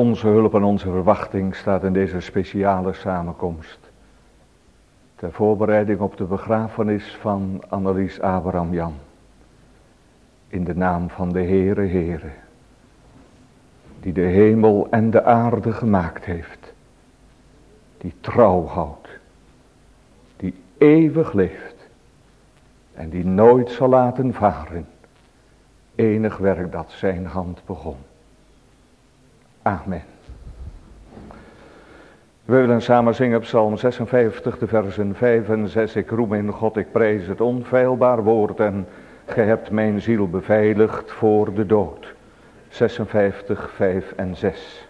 onze hulp en onze verwachting staat in deze speciale samenkomst. Ter voorbereiding op de begrafenis van Annelies Abraham Jan. In de naam van de Heere, die de hemel en de aarde gemaakt heeft. Die trouw houdt. Die eeuwig leeft. En die nooit zal laten varen. Enig werk dat zijn hand begon. Amen. We willen samen zingen Psalm 56, de versen 5 en 6. Ik roem in God, ik prijs het onfeilbaar woord en gij hebt mijn ziel beveiligd voor de dood. 56, 5 en 6.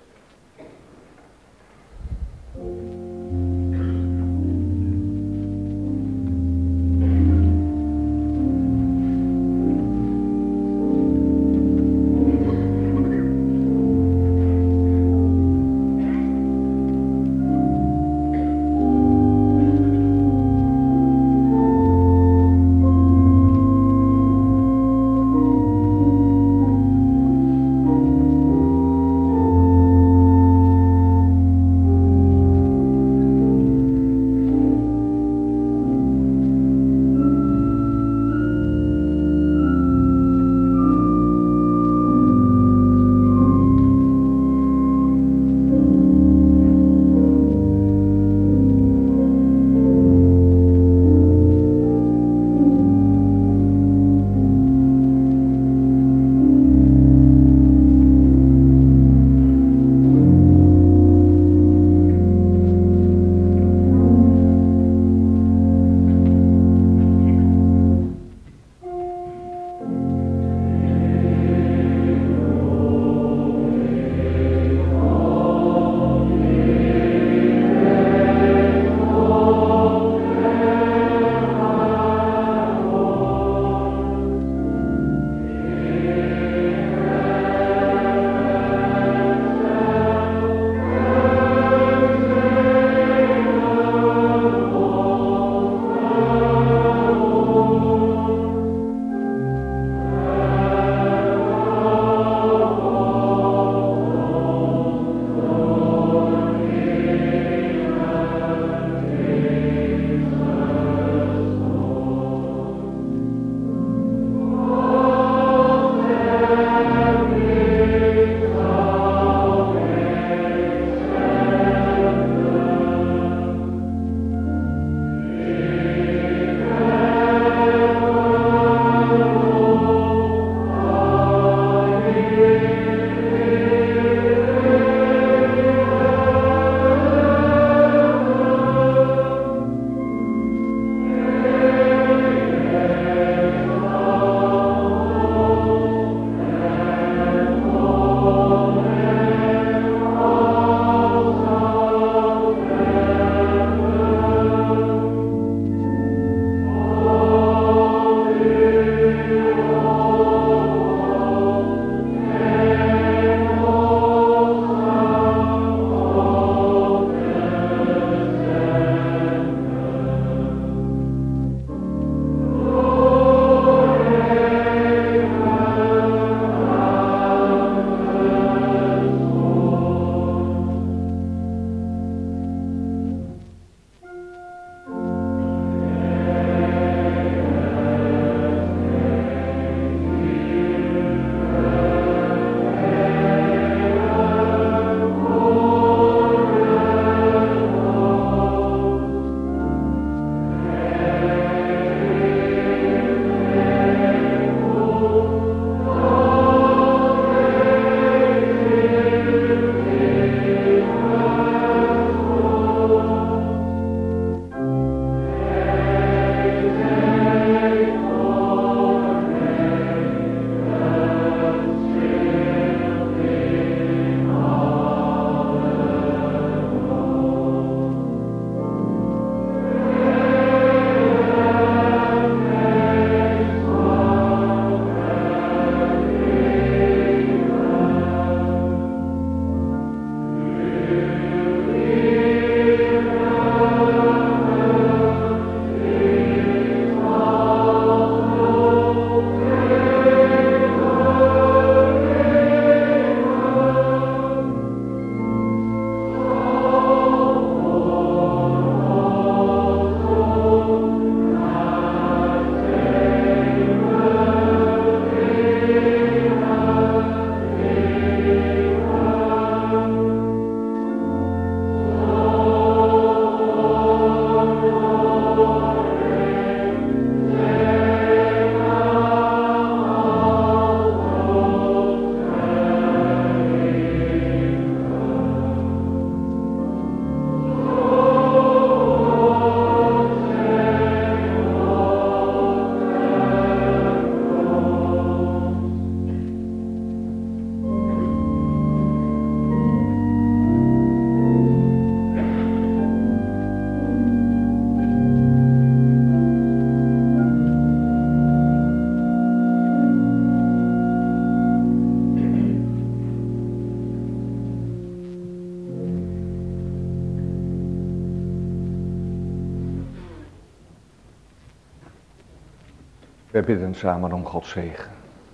Wij bidden samen om Gods zegen.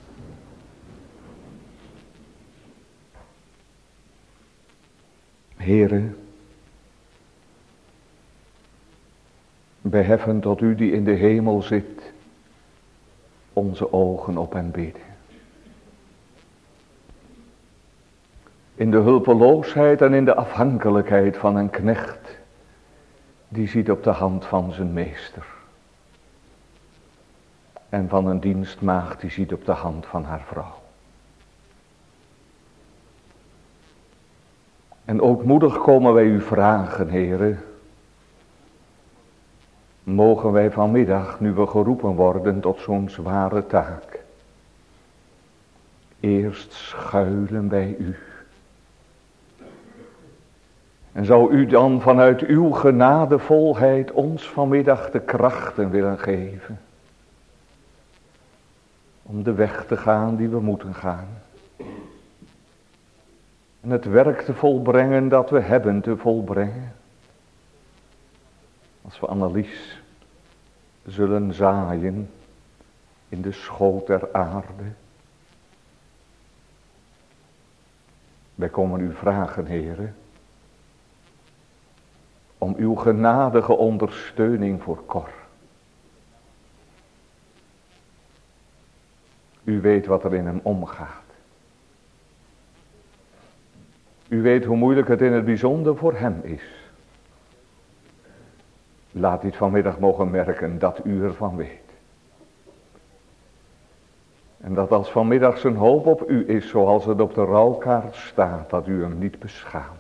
Heere, wij heffen tot u die in de hemel zit, onze ogen op en bidden. In de hulpeloosheid en in de afhankelijkheid van een knecht, die ziet op de hand van zijn meester. En van een dienstmaagd die ziet op de hand van haar vrouw. En ootmoedig komen wij u vragen, Heere. Mogen wij vanmiddag, nu we geroepen worden tot zo'n zware taak, eerst schuilen bij u. En zou u dan vanuit uw genadevolheid ons vanmiddag de krachten willen geven om de weg te gaan die we moeten gaan. En het werk te volbrengen dat we hebben te volbrengen. Als we Annelies zullen zaaien in de schoot der aarde. Wij komen u vragen, Heere, om uw genadige ondersteuning voor Cor. U weet wat er in hem omgaat. U weet hoe moeilijk het in het bijzonder voor hem is. Laat dit vanmiddag mogen merken dat u ervan weet. En dat als vanmiddag zijn hoop op u is, zoals het op de rouwkaart staat, dat u hem niet beschaamt.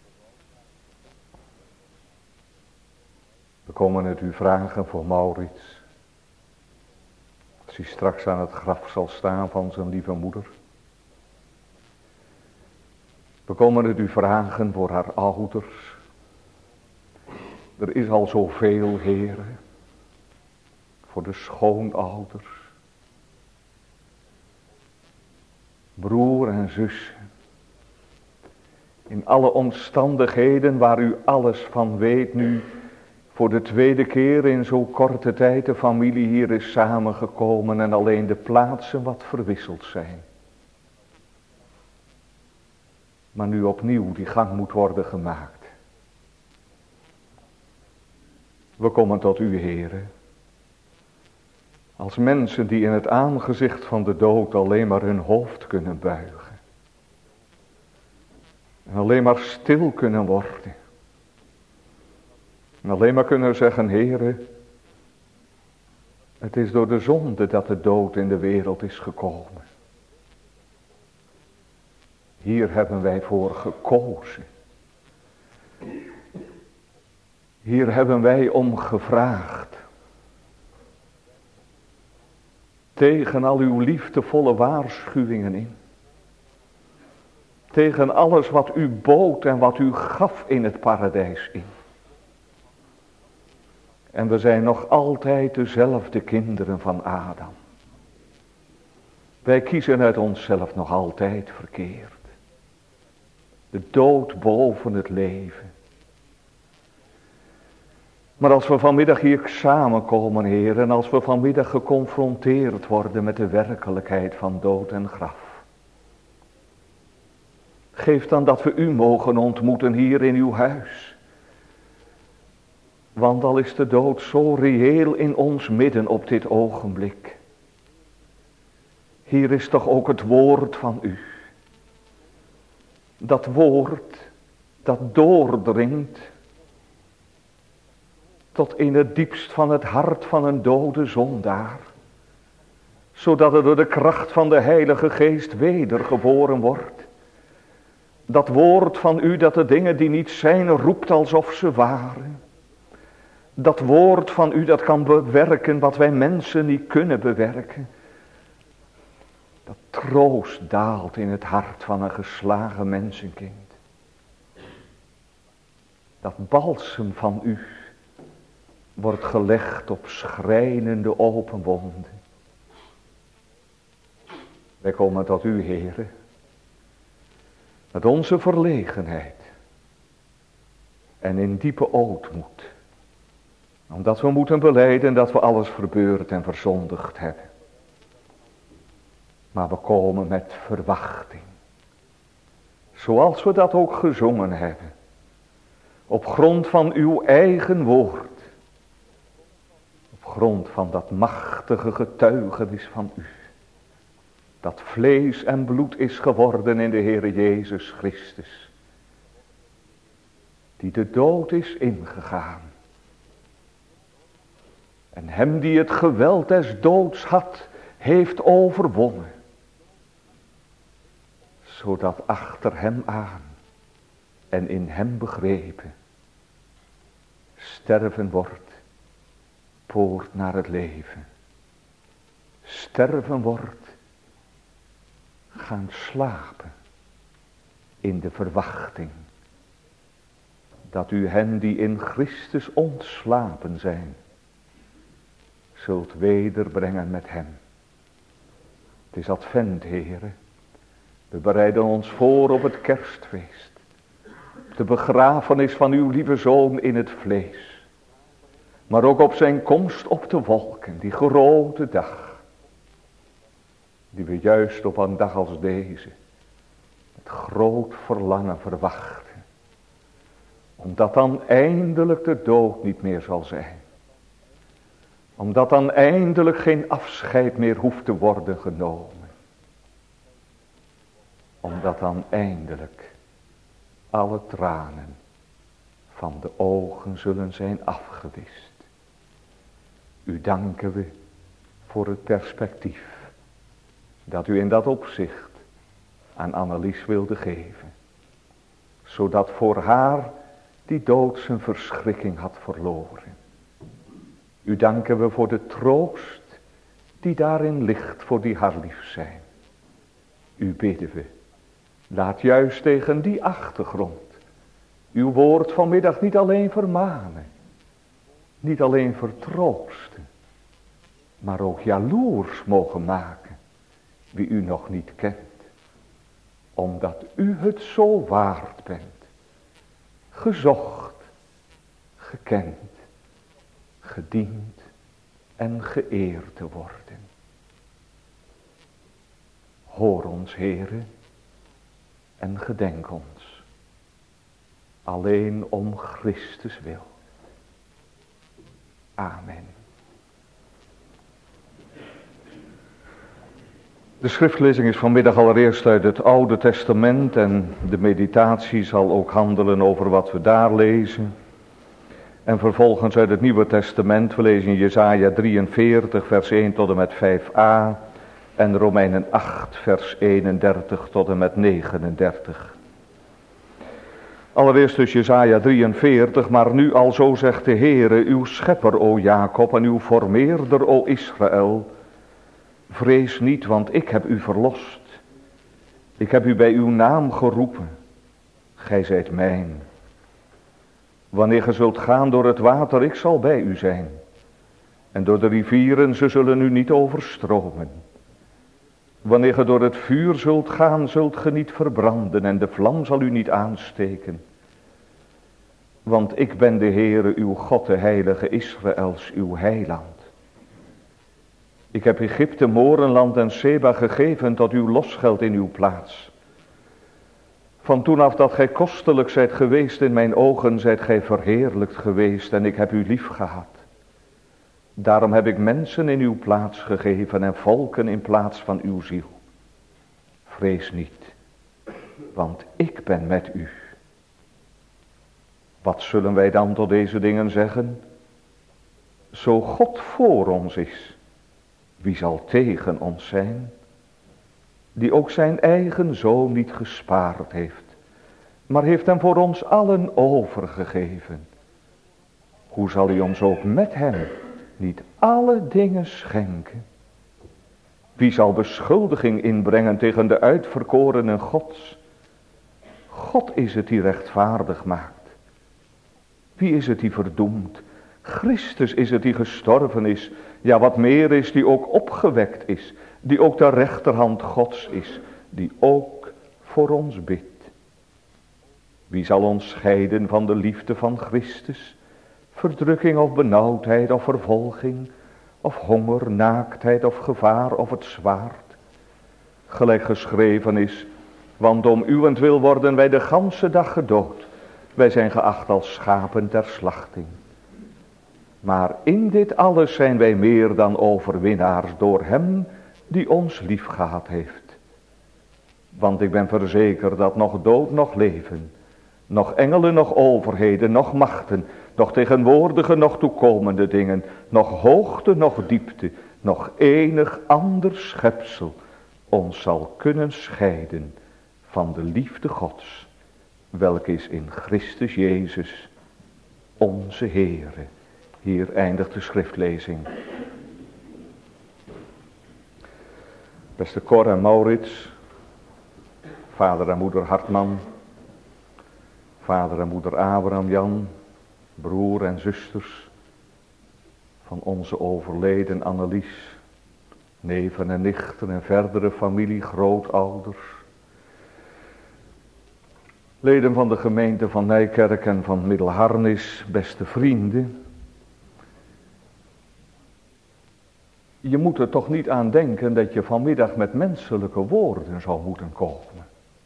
We komen het u vragen voor Maurits. Als hij straks aan het graf zal staan van zijn lieve moeder. We komen het u vragen voor haar ouders. Er is al zoveel, Heere. Voor de schoonouders. Broer en zus. In alle omstandigheden waar u alles van weet nu. Voor de tweede keer in zo'n korte tijd de familie hier is samengekomen en alleen de plaatsen wat verwisseld zijn. Maar nu opnieuw die gang moet worden gemaakt. We komen tot u, Heere. Als mensen die in het aangezicht van de dood alleen maar hun hoofd kunnen buigen. En alleen maar stil kunnen worden. En alleen maar kunnen zeggen, Heere, het is door de zonde dat de dood in de wereld is gekomen. Hier hebben wij voor gekozen. Hier hebben wij om gevraagd. Tegen al uw liefdevolle waarschuwingen in. Tegen alles wat u bood en wat u gaf in het paradijs in. En we zijn nog altijd dezelfde kinderen van Adam. Wij kiezen uit onszelf nog altijd verkeerd. De dood boven het leven. Maar als we vanmiddag hier samenkomen, Heer, en als we vanmiddag geconfronteerd worden met de werkelijkheid van dood en graf. Geef dan dat we u mogen ontmoeten hier in uw huis. Want al is de dood zo reëel in ons midden op dit ogenblik. Hier is toch ook het woord van u. Dat woord dat doordringt tot in het diepst van het hart van een dode zondaar. Zodat het door de kracht van de Heilige Geest wedergeboren wordt. Dat woord van u dat de dingen die niet zijn roept alsof ze waren. Dat woord van u dat kan bewerken wat wij mensen niet kunnen bewerken. Dat troost daalt in het hart van een geslagen mensenkind. Dat balsem van u wordt gelegd op schrijnende open wonden. Wij komen tot u, Heere, met onze verlegenheid en in diepe ootmoed. Omdat we moeten belijden dat we alles verbeurd en verzondigd hebben. Maar we komen met verwachting. Zoals we dat ook gezongen hebben. Op grond van uw eigen woord. Op grond van dat machtige getuigenis van u. Dat vlees en bloed is geworden in de Heere Jezus Christus. Die de dood is ingegaan. En hem die het geweld des doods had, heeft overwonnen. Zodat achter hem aan en in hem begrepen sterven wordt poort naar het leven. Sterven wordt gaan slapen in de verwachting dat u hen die in Christus ontslapen zijn zult wederbrengen met hem. Het is Advent, Heere. We bereiden ons voor op het kerstfeest. De begrafenis van uw lieve Zoon in het vlees. Maar ook op zijn komst op de wolken, die grote dag. Die we juist op een dag als deze met groot verlangen verwachten. Omdat dan eindelijk de dood niet meer zal zijn. Omdat dan eindelijk geen afscheid meer hoeft te worden genomen. Omdat dan eindelijk alle tranen van de ogen zullen zijn afgewist. U danken we voor het perspectief dat u in dat opzicht aan Annelies wilde geven. Zodat voor haar die dood zijn verschrikking had verloren. U danken we voor de troost die daarin ligt voor die haar lief zijn. U bidden we, laat juist tegen die achtergrond uw woord vanmiddag niet alleen vermanen, niet alleen vertroosten, maar ook jaloers mogen maken wie u nog niet kent. Omdat u het zo waard bent, gezocht, gekend, gediend en geëerd te worden. Hoor ons, Heere, en gedenk ons, alleen om Christus wil. Amen. De schriftlezing is vanmiddag allereerst uit het Oude Testament en de meditatie zal ook handelen over wat we daar lezen. En vervolgens uit het Nieuwe Testament, we lezen Jesaja 43 vers 1 tot en met 5a en Romeinen 8 vers 31 tot en met 39. Allereerst dus Jesaja 43, maar nu alzo zegt de Heere, uw schepper, o Jacob, en uw formeerder, o Israël. Vrees niet, want ik heb u verlost. Ik heb u bij uw naam geroepen. Gij zijt mijn. Wanneer ge zult gaan door het water, ik zal bij u zijn. En door de rivieren, ze zullen u niet overstromen. Wanneer ge door het vuur zult gaan, zult ge niet verbranden en de vlam zal u niet aansteken. Want ik ben de Heere, uw God, de heilige Israëls, uw heiland. Ik heb Egypte, Morenland en Seba gegeven tot uw losgeld in uw plaats. Van toen af dat gij kostelijk zijt geweest in mijn ogen, zijt gij verheerlijkt geweest en ik heb u lief gehad. Daarom heb ik mensen in uw plaats gegeven en volken in plaats van uw ziel. Vrees niet, want ik ben met u. Wat zullen wij dan tot deze dingen zeggen? Zo God voor ons is, wie zal tegen ons zijn? Die ook zijn eigen zoon niet gespaard heeft, maar heeft hem voor ons allen overgegeven. Hoe zal hij ons ook met hem niet alle dingen schenken? Wie zal beschuldiging inbrengen tegen de uitverkorenen Gods? God is het die rechtvaardig maakt. Wie is het die verdoemt? Christus is het die gestorven is. Ja, wat meer is, die ook opgewekt is. Die ook de rechterhand Gods is. Die ook voor ons bidt. Wie zal ons scheiden van de liefde van Christus? verdrukking of benauwdheid of vervolging, of honger, naaktheid of gevaar of het zwaard. Gelijk geschreven is, want om uwentwil worden wij de ganse dag gedood. Wij zijn geacht als schapen ter slachting. Maar in dit alles zijn wij meer dan overwinnaars door hem die ons lief gehad heeft. Want ik ben verzekerd dat nog dood, nog leven, nog engelen, nog overheden, nog machten, nog tegenwoordige, nog toekomende dingen, nog hoogte, nog diepte, nog enig ander schepsel ons zal kunnen scheiden van de liefde Gods, welke is in Christus Jezus, onze Heere. Hier eindigt de schriftlezing. Beste Cor en Maurits, vader en moeder Hartman, vader en moeder Abraham Jan, broer en zusters van onze overleden Annelies, neven en nichten en verdere familie, grootouders, leden van de gemeente van Nijkerk en van Middelharnis, beste vrienden. Je moet er toch niet aan denken dat je vanmiddag met menselijke woorden zou moeten komen.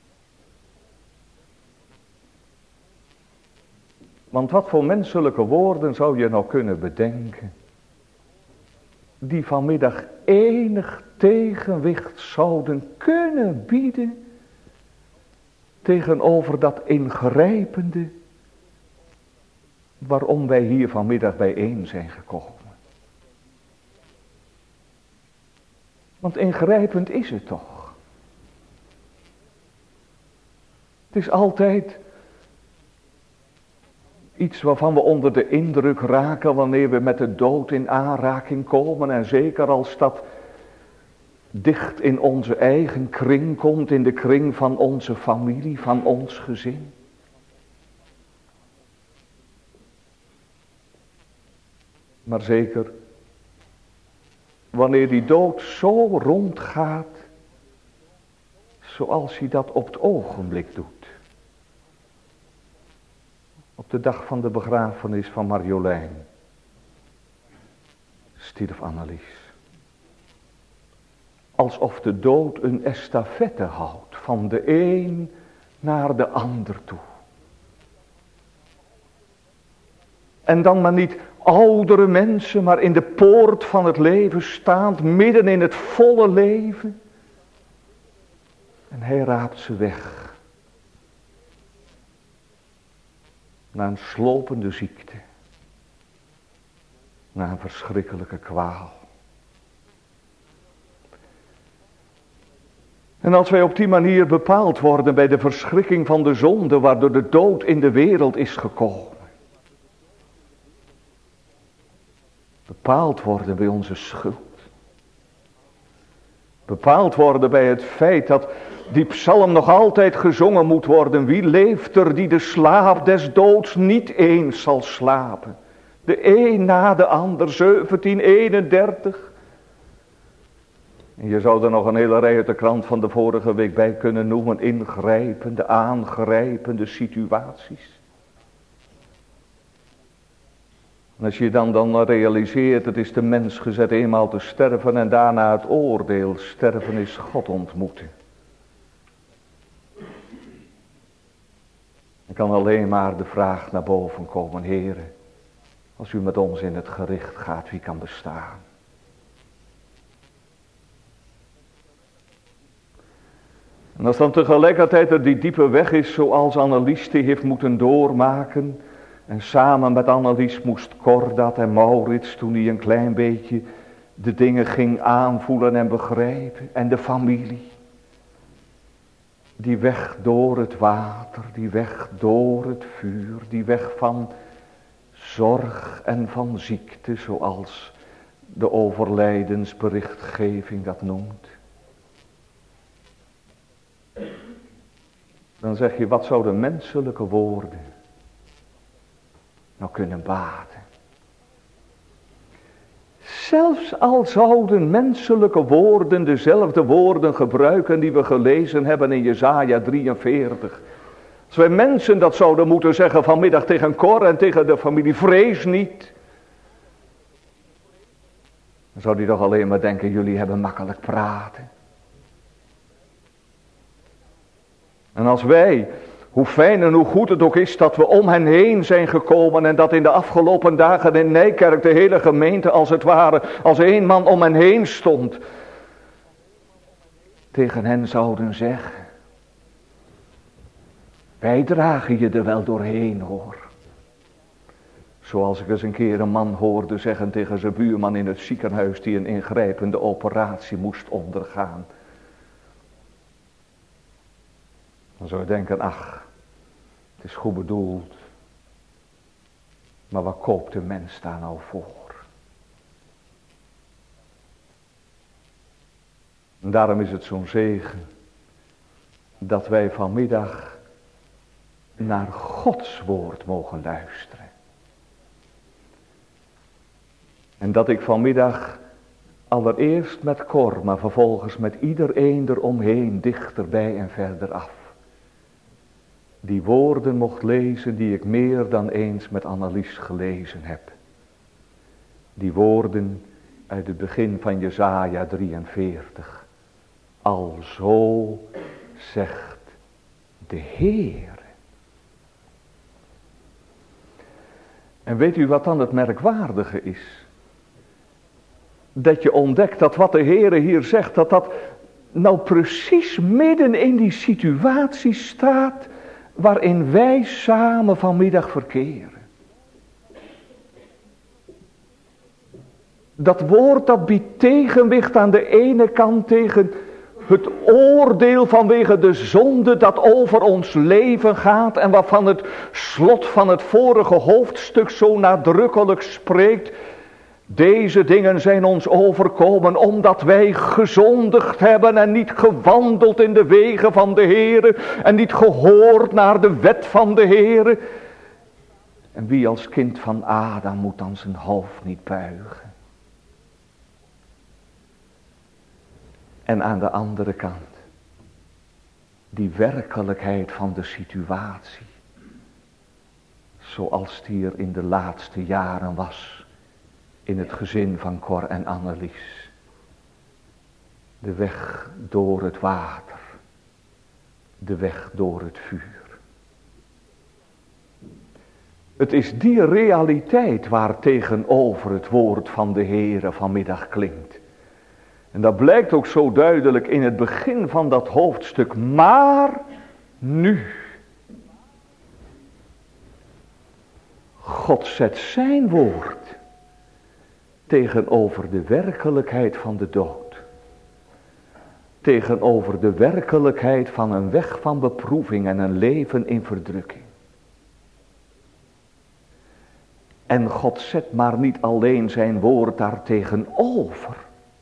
Want wat voor menselijke woorden zou je nou kunnen bedenken, die vanmiddag enig tegenwicht zouden kunnen bieden tegenover dat ingrijpende waarom wij hier vanmiddag bijeen zijn gekomen. Want ingrijpend is het toch. Het is altijd iets waarvan we onder de indruk raken wanneer we met de dood in aanraking komen. En zeker als dat dicht in onze eigen kring komt, in de kring van onze familie, van ons gezin. Maar zeker wanneer die dood zo rondgaat, zoals hij dat op het ogenblik doet. Op de dag van de begrafenis van Marjolein stierf Annelies. Alsof de dood een estafette houdt, van de een naar de ander toe. En dan maar niet oudere mensen, maar in de poort van het leven staand, midden in het volle leven. En hij raapt ze weg. Naar een slopende ziekte. Naar een verschrikkelijke kwaal. En als wij op die manier bepaald worden bij de verschrikking van de zonde, waardoor de dood in de wereld is gekomen. Bepaald worden bij onze schuld. Bepaald worden bij het feit dat die psalm nog altijd gezongen moet worden. Wie leeft er die de slaap des doods niet eens zal slapen? De een na de ander, 1731. En je zou er nog een hele rij uit de krant van de vorige week bij kunnen noemen. Ingrijpende, aangrijpende situaties. En als je dan realiseert, het is de mens gezet eenmaal te sterven en daarna het oordeel. Sterven is God ontmoeten. Dan kan alleen maar de vraag naar boven komen, Heere, als u met ons in het gericht gaat, wie kan bestaan? En als dan tegelijkertijd er die diepe weg is, zoals Annelies die heeft moeten doormaken. En samen met Annelies moest Cor dat en Maurits, toen hij een klein beetje de dingen ging aanvoelen en begrijpen. En de familie. Die weg door het water, die weg door het vuur, die weg van zorg en van ziekte, zoals de overlijdensberichtgeving dat noemt. Dan zeg je, wat zouden menselijke woorden nou kunnen baten? Zelfs al zouden menselijke woorden dezelfde woorden gebruiken die we gelezen hebben in Jesaja 43. Als wij mensen dat zouden moeten zeggen vanmiddag tegen Cor en tegen de familie, vrees niet. Dan zou die toch alleen maar denken, jullie hebben makkelijk praten. En als wij, hoe fijn en hoe goed het ook is dat we om hen heen zijn gekomen en dat in de afgelopen dagen in Nijkerk de hele gemeente als het ware als één man om hen heen stond. Tegen hen zouden zeggen, wij dragen je er wel doorheen hoor. Zoals ik eens een keer een man hoorde zeggen tegen zijn buurman in het ziekenhuis die een ingrijpende operatie moest ondergaan. Dan zou je denken, ach, het is goed bedoeld. Maar wat koopt de mens daar nou voor? En daarom is het zo'n zegen dat wij vanmiddag naar Gods woord mogen luisteren. En dat ik vanmiddag allereerst met Cor, maar vervolgens met iedereen eromheen, dichterbij en verder af, die woorden mocht lezen die ik meer dan eens met Annelies gelezen heb. Die woorden uit het begin van Jesaja 43. Alzo zegt de Heer. En weet u wat dan het merkwaardige is? Dat je ontdekt dat wat de Heer hier zegt, dat nou precies midden in die situatie staat waarin wij samen vanmiddag verkeren. Dat woord dat biedt tegenwicht aan de ene kant tegen het oordeel vanwege de zonde dat over ons leven gaat en waarvan het slot van het vorige hoofdstuk zo nadrukkelijk spreekt. Deze dingen zijn ons overkomen omdat wij gezondigd hebben en niet gewandeld in de wegen van de Heere en niet gehoord naar de wet van de Heere. En wie als kind van Adam moet dan zijn hoofd niet buigen. En aan de andere kant, die werkelijkheid van de situatie, zoals die er in de laatste jaren was, in het gezin van Cor en Annelies. De weg door het water, de weg door het vuur. Het is die realiteit waar tegenover het woord van de Heere vanmiddag klinkt. En dat blijkt ook zo duidelijk in het begin van dat hoofdstuk. Maar nu. God zet zijn woord tegenover de werkelijkheid van de dood. Tegenover de werkelijkheid van een weg van beproeving en een leven in verdrukking. En God zet maar niet alleen zijn woord daar tegenover.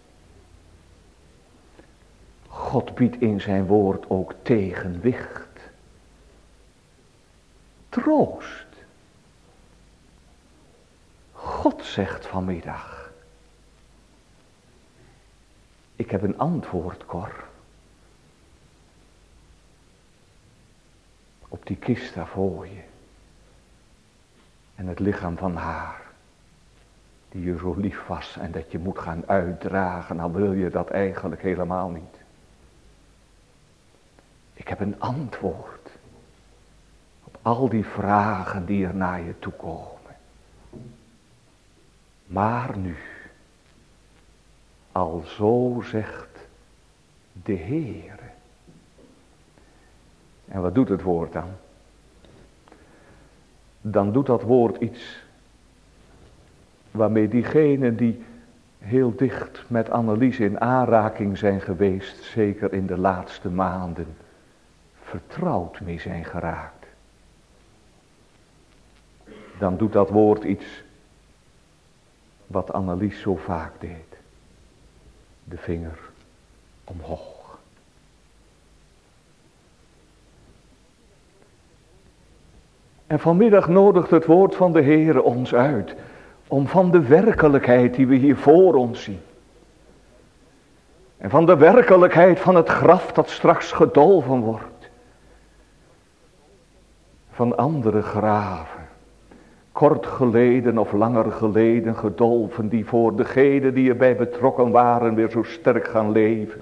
God biedt in zijn woord ook tegenwicht. Troost. God zegt vanmiddag. Ik heb een antwoord, Cor. Op die kist daar voor je. En het lichaam van haar. Die je zo lief was en dat je moet gaan uitdragen. Nou wil je dat eigenlijk helemaal niet. Ik heb een antwoord. Op al die vragen die er naar je toe komen. Maar nu. Alzo zegt de Heere. En wat doet het woord dan? Dan doet dat woord iets waarmee diegenen die heel dicht met Annelies in aanraking zijn geweest, zeker in de laatste maanden, vertrouwd mee zijn geraakt. Dan doet dat woord iets wat Annelies zo vaak deed. De vinger omhoog. En vanmiddag nodigt het woord van de Heere ons uit. Om van de werkelijkheid die we hier voor ons zien. En van de werkelijkheid van het graf dat straks gedolven wordt. van andere graven, kort geleden of langer geleden gedolven, die voor degenen die erbij betrokken waren weer zo sterk gaan leven.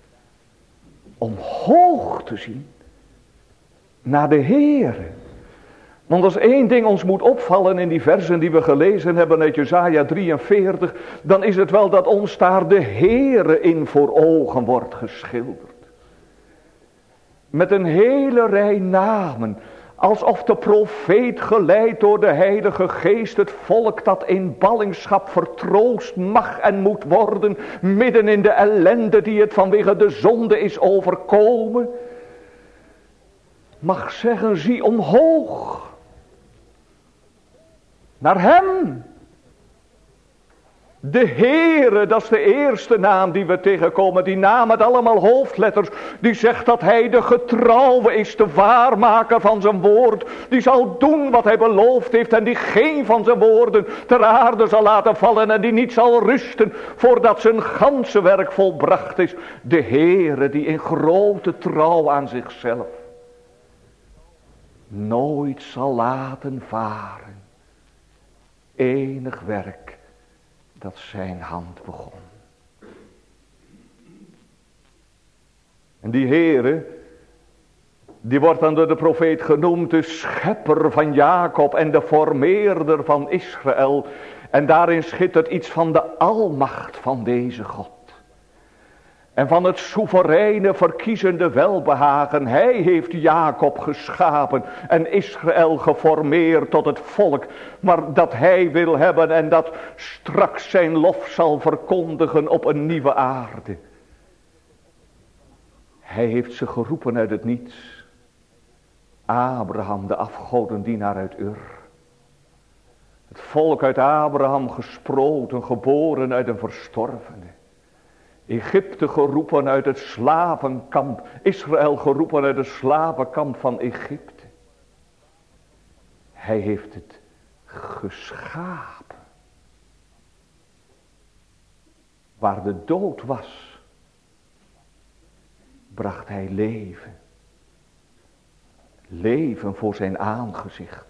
Omhoog te zien naar de Heere. Want als één ding ons moet opvallen in die versen die we gelezen hebben uit Jesaja 43, dan is het wel dat ons daar de Heere in voor ogen wordt geschilderd. Met een hele rij namen, alsof de profeet geleid door de Heilige Geest het volk dat in ballingschap vertroost mag en moet worden, midden in de ellende die het vanwege de zonde is overkomen, mag zeggen, zie omhoog. Naar hem. De Heere, dat is de eerste naam die we tegenkomen. Die naam met allemaal hoofdletters. Die zegt dat hij de getrouwe is, de waarmaker van zijn woord. Die zal doen wat hij beloofd heeft. En die geen van zijn woorden ter aarde zal laten vallen. En die niet zal rusten voordat zijn ganse werk volbracht is. De Heere die in grote trouw aan zichzelf nooit zal laten varen enig werk dat zijn hand begon. En die Heere, die wordt dan door de profeet genoemd de schepper van Jacob en de formeerder van Israël. En daarin schittert iets van de almacht van deze God. En van het soevereine verkiezende welbehagen. Hij heeft Jacob geschapen en Israël geformeerd tot het volk. Maar dat hij wil hebben en dat straks zijn lof zal verkondigen op een nieuwe aarde. Hij heeft ze geroepen uit het niets. Abraham, de afgodendienaar uit Ur. Het volk uit Abraham gesproten, geboren uit een verstorvene. Egypte geroepen uit het slavenkamp. Israël geroepen uit het slavenkamp van Egypte. Hij heeft het geschapen. Waar de dood was, bracht hij leven. Leven voor zijn aangezicht.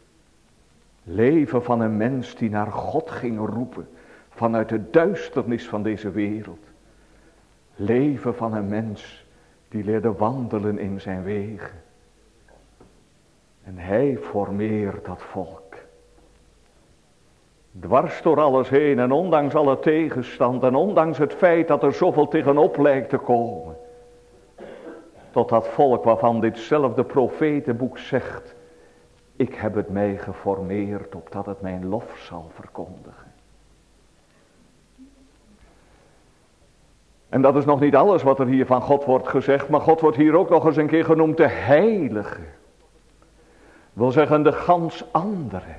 Leven van een mens die naar God ging roepen. Vanuit de duisternis van deze wereld. Leven van een mens die leerde wandelen in zijn wegen. En hij formeert dat volk. Dwars door alles heen en ondanks alle tegenstand en ondanks het feit dat er zoveel tegenop lijkt te komen. Tot dat volk waarvan ditzelfde profetenboek zegt, ik heb het mij geformeerd opdat het mijn lof zal verkondigen. En dat is nog niet alles wat er hier van God wordt gezegd, maar God wordt hier ook nog eens een keer genoemd de heilige. Wil zeggen de gans andere.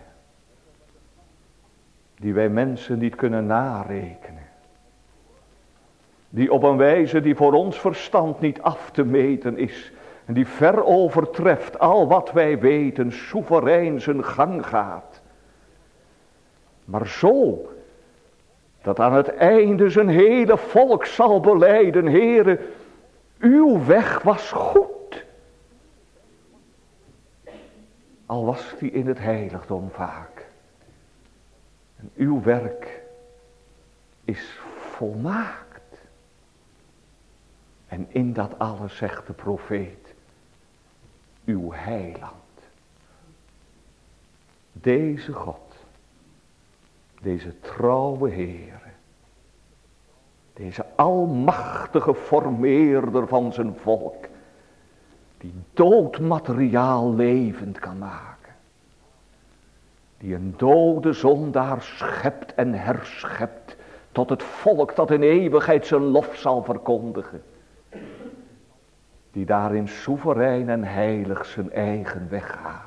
Die wij mensen niet kunnen narekenen. Die op een wijze die voor ons verstand niet af te meten is. En die ver overtreft al wat wij weten, soeverein zijn gang gaat. Maar zo, dat aan het einde zijn hele volk zal belijden, Heere, uw weg was goed. Al was die in het heiligdom vaak. En uw werk is volmaakt. En in dat alles zegt de profeet, uw heiland. Deze God, deze trouwe Heere, deze almachtige formeerder van zijn volk, die dood materiaal levend kan maken. Die een dode zondaar schept en herschept tot het volk dat in eeuwigheid zijn lof zal verkondigen. Die daarin soeverein en heilig zijn eigen weg gaat.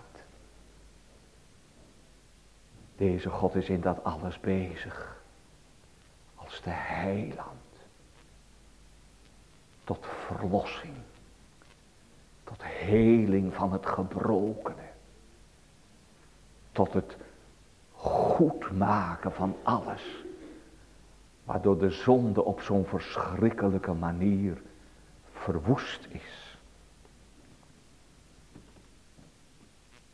Deze God is in dat alles bezig. Als de heiland. Tot verlossing. Tot heling van het gebrokene. Tot het goed maken van alles. Waardoor de zonde op zo'n verschrikkelijke manier verwoest is.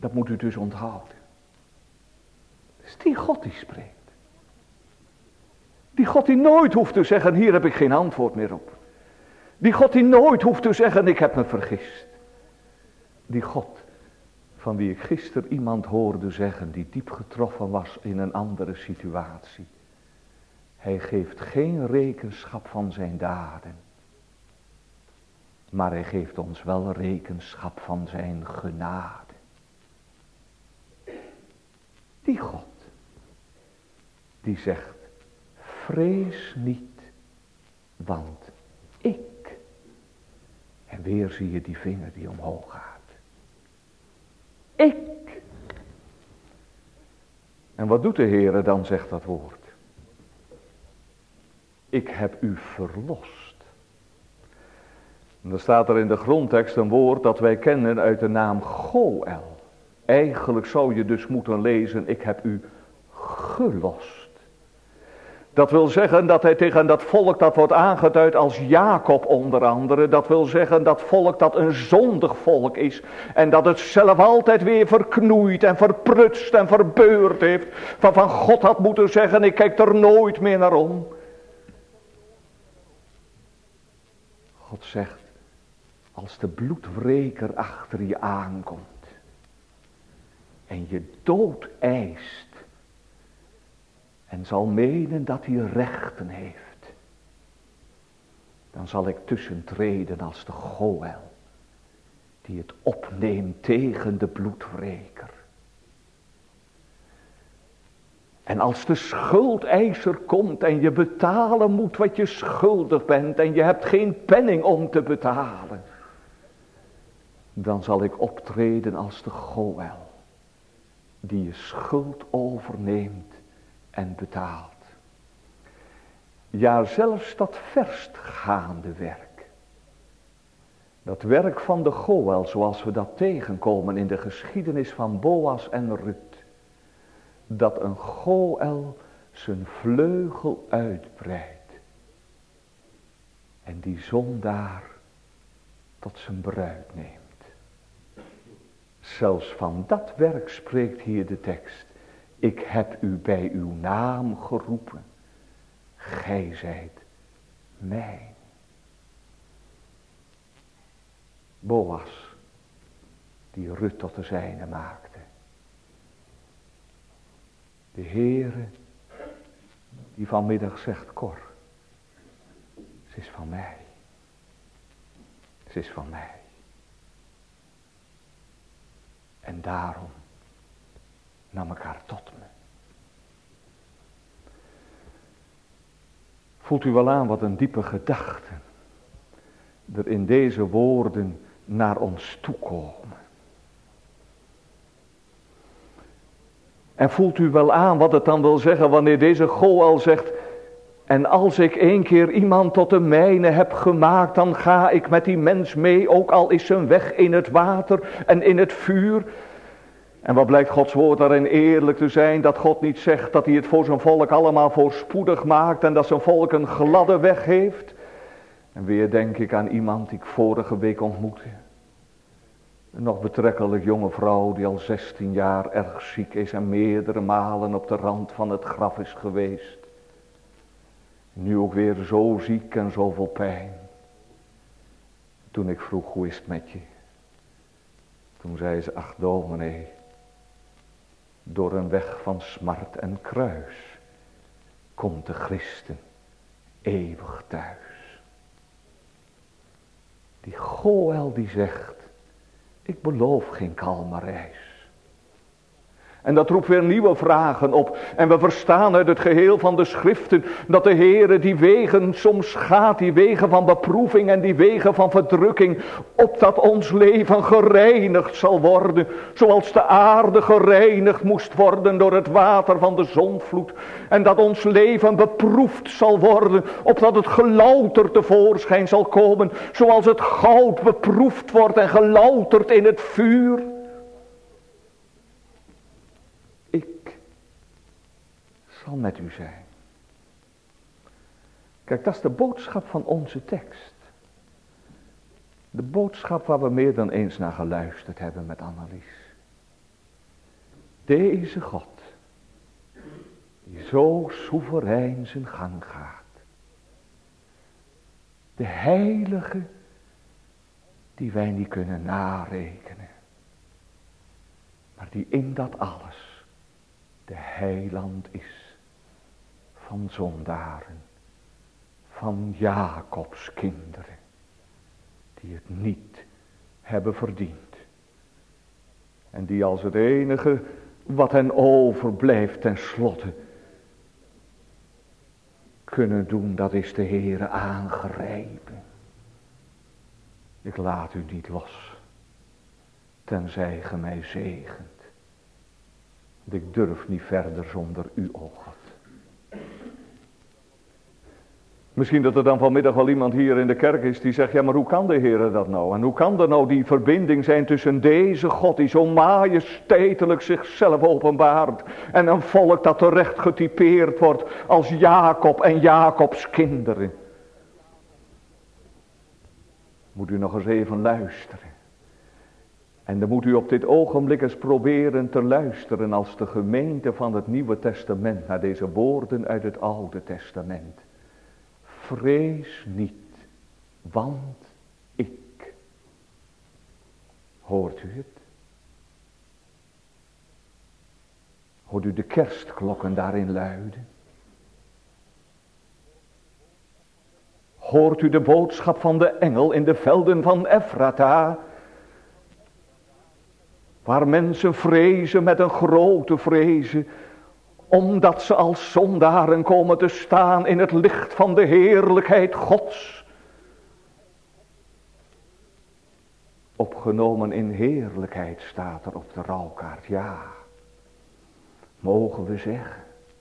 Dat moet u dus onthouden. Het is die God die spreekt. Die God die nooit hoeft te zeggen, hier heb ik geen antwoord meer op. Die God die nooit hoeft te zeggen, ik heb me vergist. Die God van wie ik gisteren iemand hoorde zeggen, die diep getroffen was in een andere situatie. Hij geeft geen rekenschap van zijn daden. Maar hij geeft ons wel rekenschap van zijn genade. Die God, die zegt, vrees niet, want ik. En weer zie je die vinger die omhoog gaat. Ik. En wat doet de Heere dan, zegt dat woord? Ik heb u verlost. En dan staat er in de grondtekst een woord dat wij kennen uit de naam Goël. Eigenlijk zou je dus moeten lezen, ik heb u gelost. Dat wil zeggen dat hij tegen dat volk, dat wordt aangeduid als Jacob onder andere. Dat wil zeggen dat volk dat een zondig volk is. En dat het zelf altijd weer verknoeid en verprutst en verbeurd heeft. Van God had moeten zeggen, ik kijk er nooit meer naar om. God zegt, als de bloedwreker achter je aankomt. En je dood eist. En zal menen dat hij rechten heeft. Dan zal ik tussentreden als de Goël. Die het opneemt tegen de bloedwreker. En als de schuldeiser komt en je betalen moet wat je schuldig bent. En je hebt geen penning om te betalen. Dan zal ik optreden als de Goël. Die je schuld overneemt. En betaald. Ja, zelfs dat verstgaande werk. Dat werk van de Goël, zoals we dat tegenkomen in de geschiedenis van Boas en Rut. Dat een Goël zijn vleugel uitbreidt. En die zondaar tot zijn bruid neemt. Zelfs van dat werk spreekt hier de tekst. Ik heb u bij uw naam geroepen. Gij zijt mijn. Boas, die Rut tot de zijne maakte. De Heere, die vanmiddag zegt, Cor, ze is van mij. Ze is van mij. En daarom nam ik haar tot me. Voelt u wel aan wat een diepe gedachte er in deze woorden naar ons toekomen. En voelt u wel aan wat het dan wil zeggen wanneer deze Goël zegt, en als ik 1 keer iemand tot de mijne heb gemaakt, dan ga ik met die mens mee, ook al is zijn weg in het water en in het vuur. En wat blijkt Gods woord daarin eerlijk te zijn, dat God niet zegt dat hij het voor zijn volk allemaal voorspoedig maakt en dat zijn volk een gladde weg heeft. En weer denk ik aan iemand die ik vorige week ontmoette. Een nog betrekkelijk jonge vrouw die al 16 jaar erg ziek is en meerdere malen op de rand van het graf is geweest. Nu ook weer zo ziek en zoveel pijn. Toen ik vroeg, hoe is het met je? Toen zei ze, ach dominee, door een weg van smart en kruis komt de christen eeuwig thuis. Die Goël die zegt, ik beloof geen kalme reis. En dat roept weer nieuwe vragen op. En we verstaan uit het geheel van de schriften dat de Heere die wegen soms gaat, die wegen van beproeving en die wegen van verdrukking, opdat ons leven gereinigd zal worden. Zoals de aarde gereinigd moest worden door het water van de zondvloed. En dat ons leven beproefd zal worden, opdat het gelouterd tevoorschijn zal komen. Zoals het goud beproefd wordt en gelouterd in het vuur. Zal met u zijn. Kijk, dat is de boodschap van onze tekst. De boodschap waar we meer dan eens naar geluisterd hebben met Annelies. Deze God, die zo soeverein zijn gang gaat. De heilige, die wij niet kunnen narekenen. Maar die in dat alles de heiland is van zondaren, van Jacobs kinderen, die het niet hebben verdiend. En die als het enige wat hen overblijft tenslotte kunnen doen, dat is de Heere aangrijpen. Ik laat u niet los, tenzij ge mij zegent. Want ik durf niet verder zonder u, o God. Misschien dat er dan vanmiddag wel iemand hier in de kerk is die zegt, ja, maar hoe kan de Heere dat nou? En hoe kan er nou die verbinding zijn tussen deze God die zo majesteitelijk zichzelf openbaart en een volk dat terecht getypeerd wordt als Jacob en Jacobs kinderen? Moet u nog eens even luisteren. En dan moet u op dit ogenblik eens proberen te luisteren als de gemeente van het Nieuwe Testament naar deze woorden uit het Oude Testament. Vrees niet, want ik. Hoort u het? Hoort u de kerstklokken daarin luiden? Hoort u de boodschap van de engel in de velden van Efrata? Waar mensen vrezen met een grote vrezen, omdat ze als zondaren komen te staan in het licht van de heerlijkheid Gods. Opgenomen in heerlijkheid staat er op de rouwkaart, ja. Mogen we zeggen.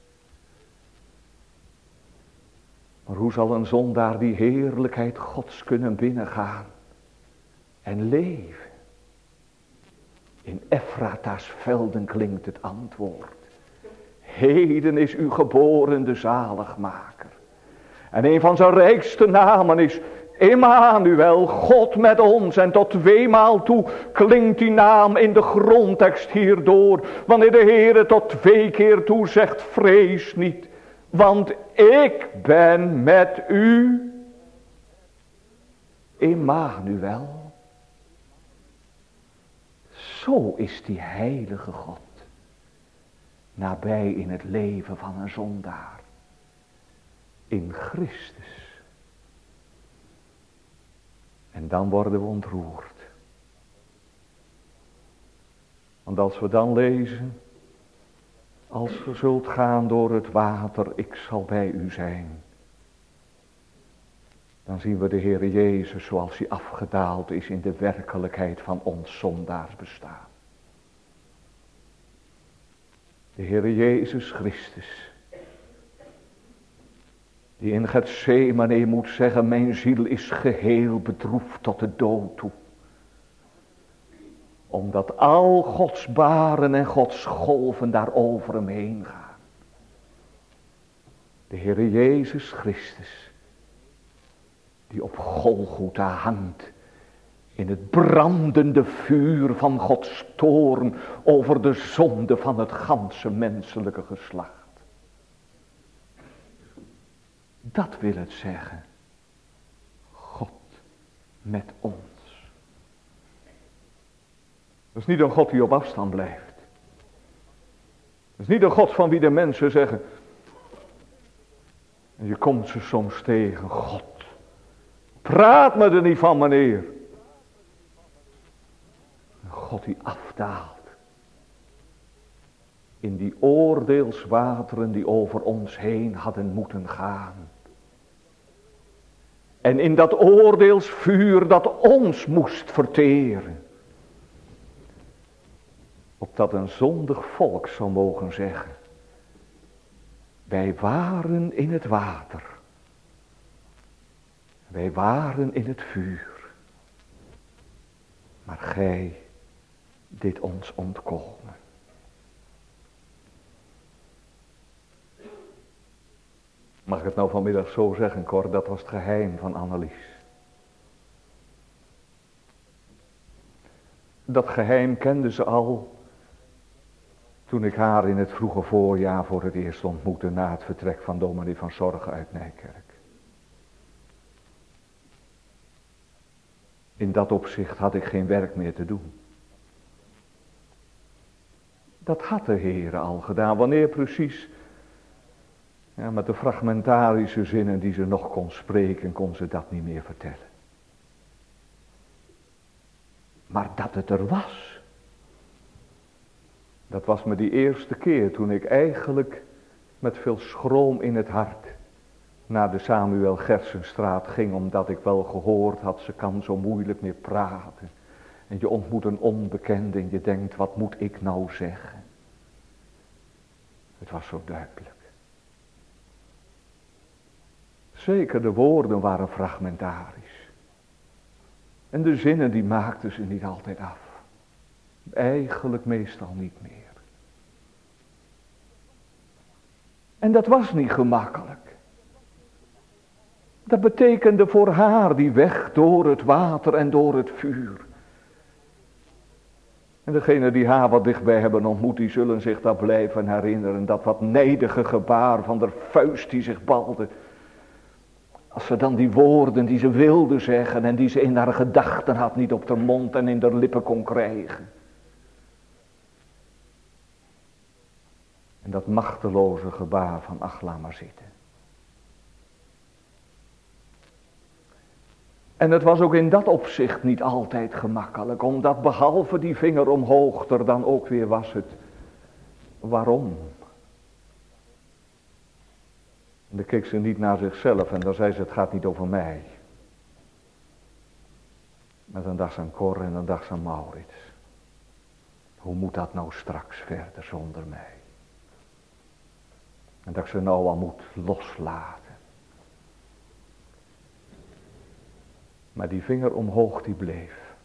Maar hoe zal een zondaar die heerlijkheid Gods kunnen binnengaan en leven? In Efrata's velden klinkt het antwoord. Heden is u geboren de zaligmaker. En een van zijn rijkste namen is Immanuel, God met ons. En tot 2 maal toe klinkt die naam in de grondtekst hierdoor. Wanneer de Heere tot 2 keer toe zegt, vrees niet. Want ik ben met u. Immanuel. Zo is die heilige God. Nabij in het leven van een zondaar. In Christus. En dan worden we ontroerd. Want als we dan lezen. Als ge zult gaan door het water, ik zal bij u zijn. Dan zien we de Heer Jezus zoals hij afgedaald is in de werkelijkheid van ons zondaars bestaan. De Heer Jezus Christus. Die in Getsemane moet zeggen, mijn ziel is geheel bedroefd tot de dood toe. Omdat al Gods baren en Gods golven daar over hem heen gaan. De Heer Jezus Christus. Die op Golgotha hangt. In het brandende vuur van Gods toorn over de zonde van het ganse menselijke geslacht. Dat wil het zeggen. God met ons. Dat is niet een God die op afstand blijft. Dat is niet een God van wie de mensen zeggen. En je komt ze soms tegen. God, praat me er niet van, meneer. Een God die afdaalt. In die oordeelswateren die over ons heen hadden moeten gaan. En in dat oordeelsvuur dat ons moest verteren. Opdat een zondig volk zou mogen zeggen. Wij waren in het water. Wij waren in het vuur. Maar gij dit ons ontkomen. Mag ik het nou vanmiddag zo zeggen, Cor? Dat was het geheim van Annelies. Dat geheim kende ze al Toen ik haar in het vroege voorjaar voor het eerst ontmoette na het vertrek van dominee van Zorgen uit Nijkerk. In dat opzicht had ik geen werk meer te doen. Dat had de Heer al gedaan. Wanneer precies? Ja, met de fragmentarische zinnen die ze nog kon spreken, kon ze dat niet meer vertellen. Maar dat het er was. Dat was me die eerste keer toen ik eigenlijk met veel schroom in het hart naar de Samuel Gersenstraat ging. Omdat ik wel gehoord had, ze kan zo moeilijk meer praten. En je ontmoet een onbekende en je denkt, wat moet ik nou zeggen? Het was zo duidelijk. Zeker de woorden waren fragmentarisch. En de zinnen die maakten ze niet altijd af. Eigenlijk meestal niet meer. En dat was niet gemakkelijk. Dat betekende voor haar die weg door het water en door het vuur. En degenen die haar wat dichtbij hebben ontmoet, die zullen zich dat blijven herinneren. Dat wat nederige gebaar van de vuist die zich balde. Als ze dan die woorden die ze wilde zeggen en die ze in haar gedachten had, niet op de mond en in de lippen kon krijgen. En dat machteloze gebaar van ach, laat maar zitten. En het was ook in dat opzicht niet altijd gemakkelijk, omdat behalve die vinger omhoog er dan ook weer was het waarom. En dan keek ze niet naar zichzelf en dan zei ze, het gaat niet over mij. Maar dan dacht ze aan Cor en dan dacht ze aan Maurits. Hoe moet dat nou straks verder zonder mij? En dat ik ze nou al moet loslaten. Maar die vinger omhoog die bleef.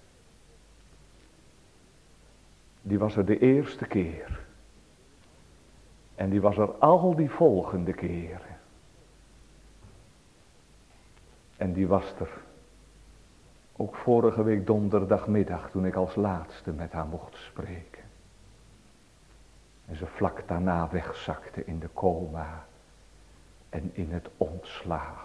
Die was er de eerste keer. En die was er al die volgende keren. En die was er ook vorige week donderdagmiddag toen ik als laatste met haar mocht spreken. En ze vlak daarna wegzakte in de coma en in het ontslapen.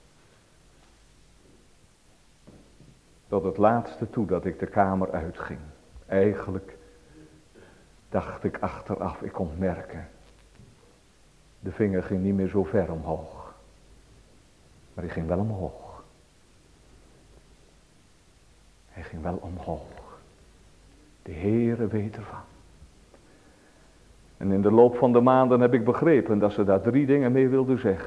Tot het laatste toe dat ik de kamer uitging. Eigenlijk dacht ik achteraf, ik kon merken. De vinger ging niet meer zo ver omhoog. Maar die ging wel omhoog. Hij ging wel omhoog. De Heere weet ervan. En in de loop van de maanden heb ik begrepen dat ze daar 3 dingen mee wilde zeggen.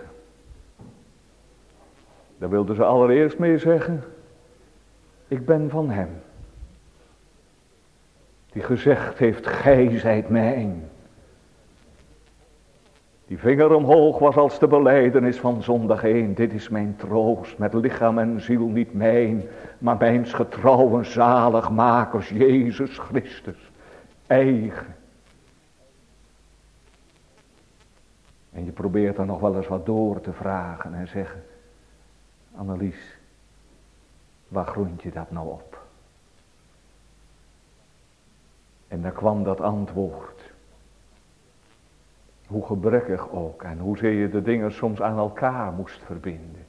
Daar wilde ze allereerst mee zeggen, ik ben van hem. Die gezegd heeft, gij zijt mijn. Die vinger omhoog was als de belijdenis van zondag 1. Dit is mijn troost, met lichaam en ziel niet mijn, maar mijns getrouwen zaligmakers, Jezus Christus, eigen. En je probeert dan nog wel eens wat door te vragen en zeggen, Annelies, waar grond je dat nou op? En dan kwam dat antwoord. Hoe gebrekkig ook en hoe je de dingen soms aan elkaar moest verbinden.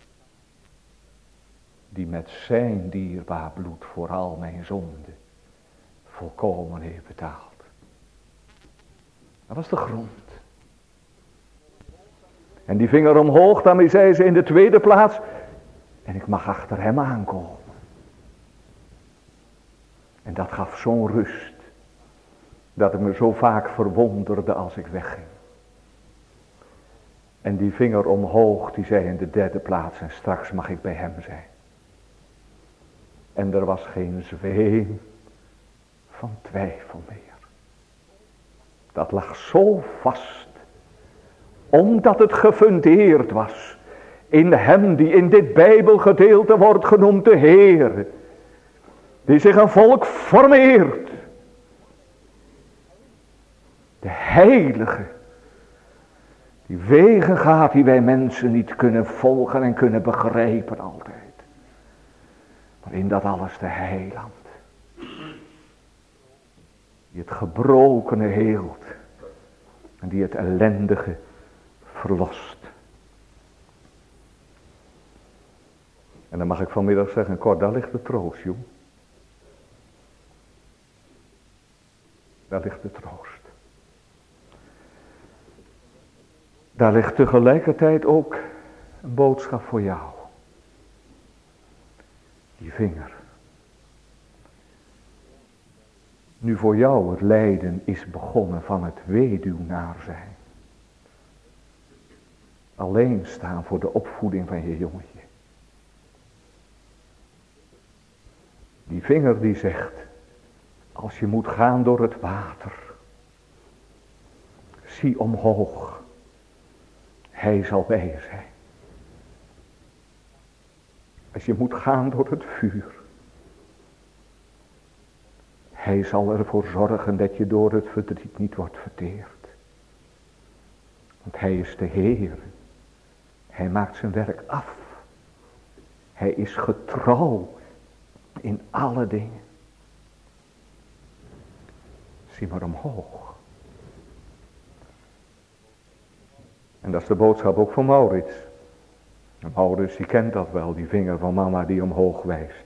Die met zijn dierbaar bloed voor al mijn zonden volkomen heeft betaald. Dat was de grond. En die vinger omhoog, daarmee zei ze in de tweede plaats, en ik mag achter hem aankomen. En dat gaf zo'n rust, dat ik me zo vaak verwonderde als ik wegging. En die vinger omhoog, die zei in de derde plaats, en straks mag ik bij hem zijn. En er was geen zweem van twijfel meer. Dat lag zo vast, omdat het gefundeerd was in hem die in dit Bijbelgedeelte wordt genoemd de Heer, die zich een volk formeert. De Heilige, die wegen gaat die wij mensen niet kunnen volgen en kunnen begrijpen altijd. Maar in dat alles de Heiland, die het gebrokene heelt En die het ellendige verlost. En dan mag ik vanmiddag zeggen, Cor, daar ligt de troost, joh. Daar ligt de troost. Daar ligt tegelijkertijd ook een boodschap voor jou. Die vinger. Nu voor jou het lijden is begonnen van het weduwnaar zijn. Alleen staan voor de opvoeding van je jongetje. Die vinger die zegt, als je moet gaan door het water, zie omhoog, hij zal bij je zijn. Als je moet gaan door het vuur, hij zal ervoor zorgen dat je door het verdriet niet wordt verteerd. Want hij is de Heer. Hij maakt zijn werk af. Hij is getrouw in alle dingen. Zie maar omhoog. En dat is de boodschap ook van Maurits. En Maurits die kent dat wel, die vinger van mama die omhoog wijst.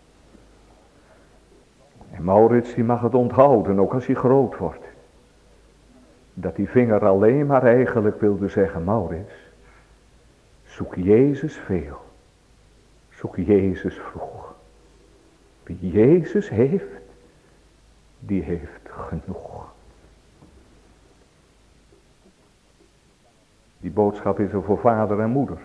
En Maurits die mag het onthouden, ook als hij groot wordt. Dat die vinger alleen maar eigenlijk wilde zeggen, Maurits, zoek Jezus veel. Zoek Jezus vroeg. Wie Jezus heeft, die heeft genoeg. Die boodschap is er voor vader en moeder.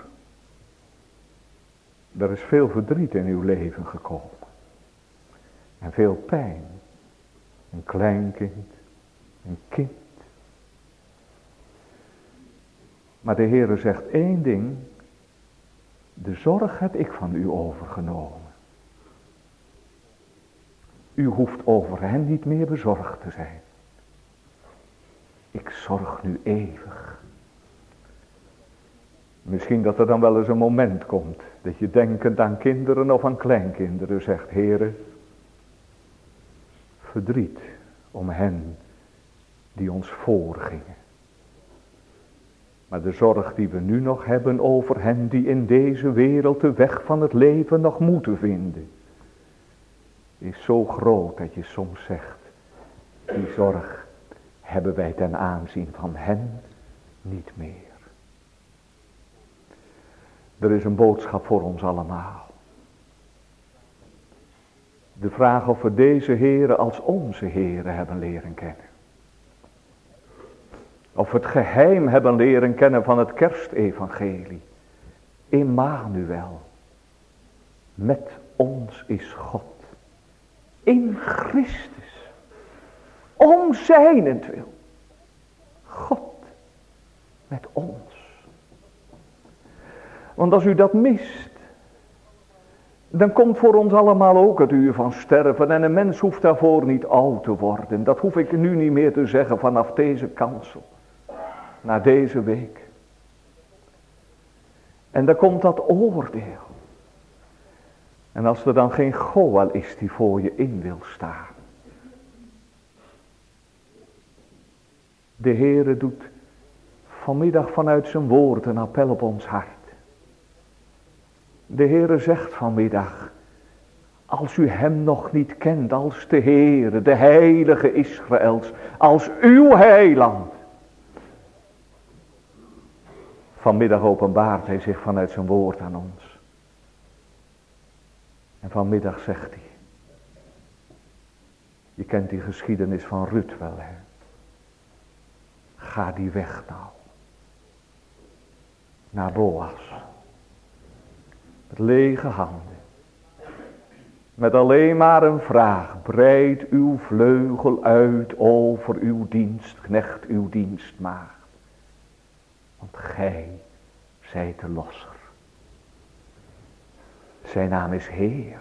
Er is veel verdriet in uw leven gekomen. En veel pijn. Een kleinkind. Een kind. Maar de Heere zegt één ding. De zorg heb ik van u overgenomen. U hoeft over hen niet meer bezorgd te zijn. Ik zorg nu eeuwig. Misschien dat er dan wel eens een moment komt. Dat je denkend aan kinderen of aan kleinkinderen zegt. Heere, verdriet om hen die ons voorgingen. Maar de zorg die we nu nog hebben over hen die in deze wereld de weg van het leven nog moeten vinden. Is zo groot dat je soms zegt. Die zorg hebben wij ten aanzien van hen niet meer. Er is een boodschap voor ons allemaal. De vraag of we deze Heere als onze Heere hebben leren kennen. Of we het geheim hebben leren kennen van het kerstevangelie. Immanuel. Met ons is God. In Christus. Om zijnentwil. God met ons. Want als u dat mist, dan komt voor ons allemaal ook het uur van sterven. En een mens hoeft daarvoor niet oud te worden. Dat hoef ik nu niet meer te zeggen vanaf deze kansel. Na deze week. En dan komt dat oordeel. En als er dan geen Goal is die voor je in wil staan. De Heere doet vanmiddag vanuit zijn woord een appel op ons hart. De Heere zegt vanmiddag, als u hem nog niet kent als de Heere, de heilige Israëls, als uw heiland. Vanmiddag openbaart hij zich vanuit zijn woord aan ons. En vanmiddag zegt hij, je kent die geschiedenis van Ruth wel, hè? Ga die weg nou. Naar Boas. Met lege handen. Met alleen maar een vraag. Breid uw vleugel uit over uw dienstknecht, uw dienstmaagd. Want gij zijt de losser. Zijn naam is Heere.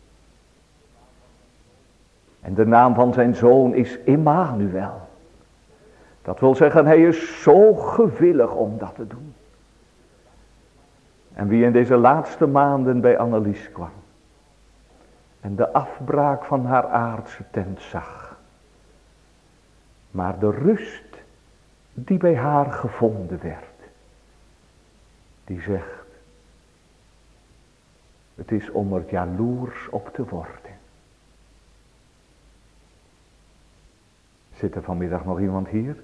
En de naam van zijn zoon is Immanuel. Dat wil zeggen, hij is zo gewillig om dat te doen. En wie in deze laatste maanden bij Annelies kwam. En de afbraak van haar aardse tent zag. Maar de rust die bij haar gevonden werd. Die zegt, het is om er jaloers op te worden. Zit er vanmiddag nog iemand hier?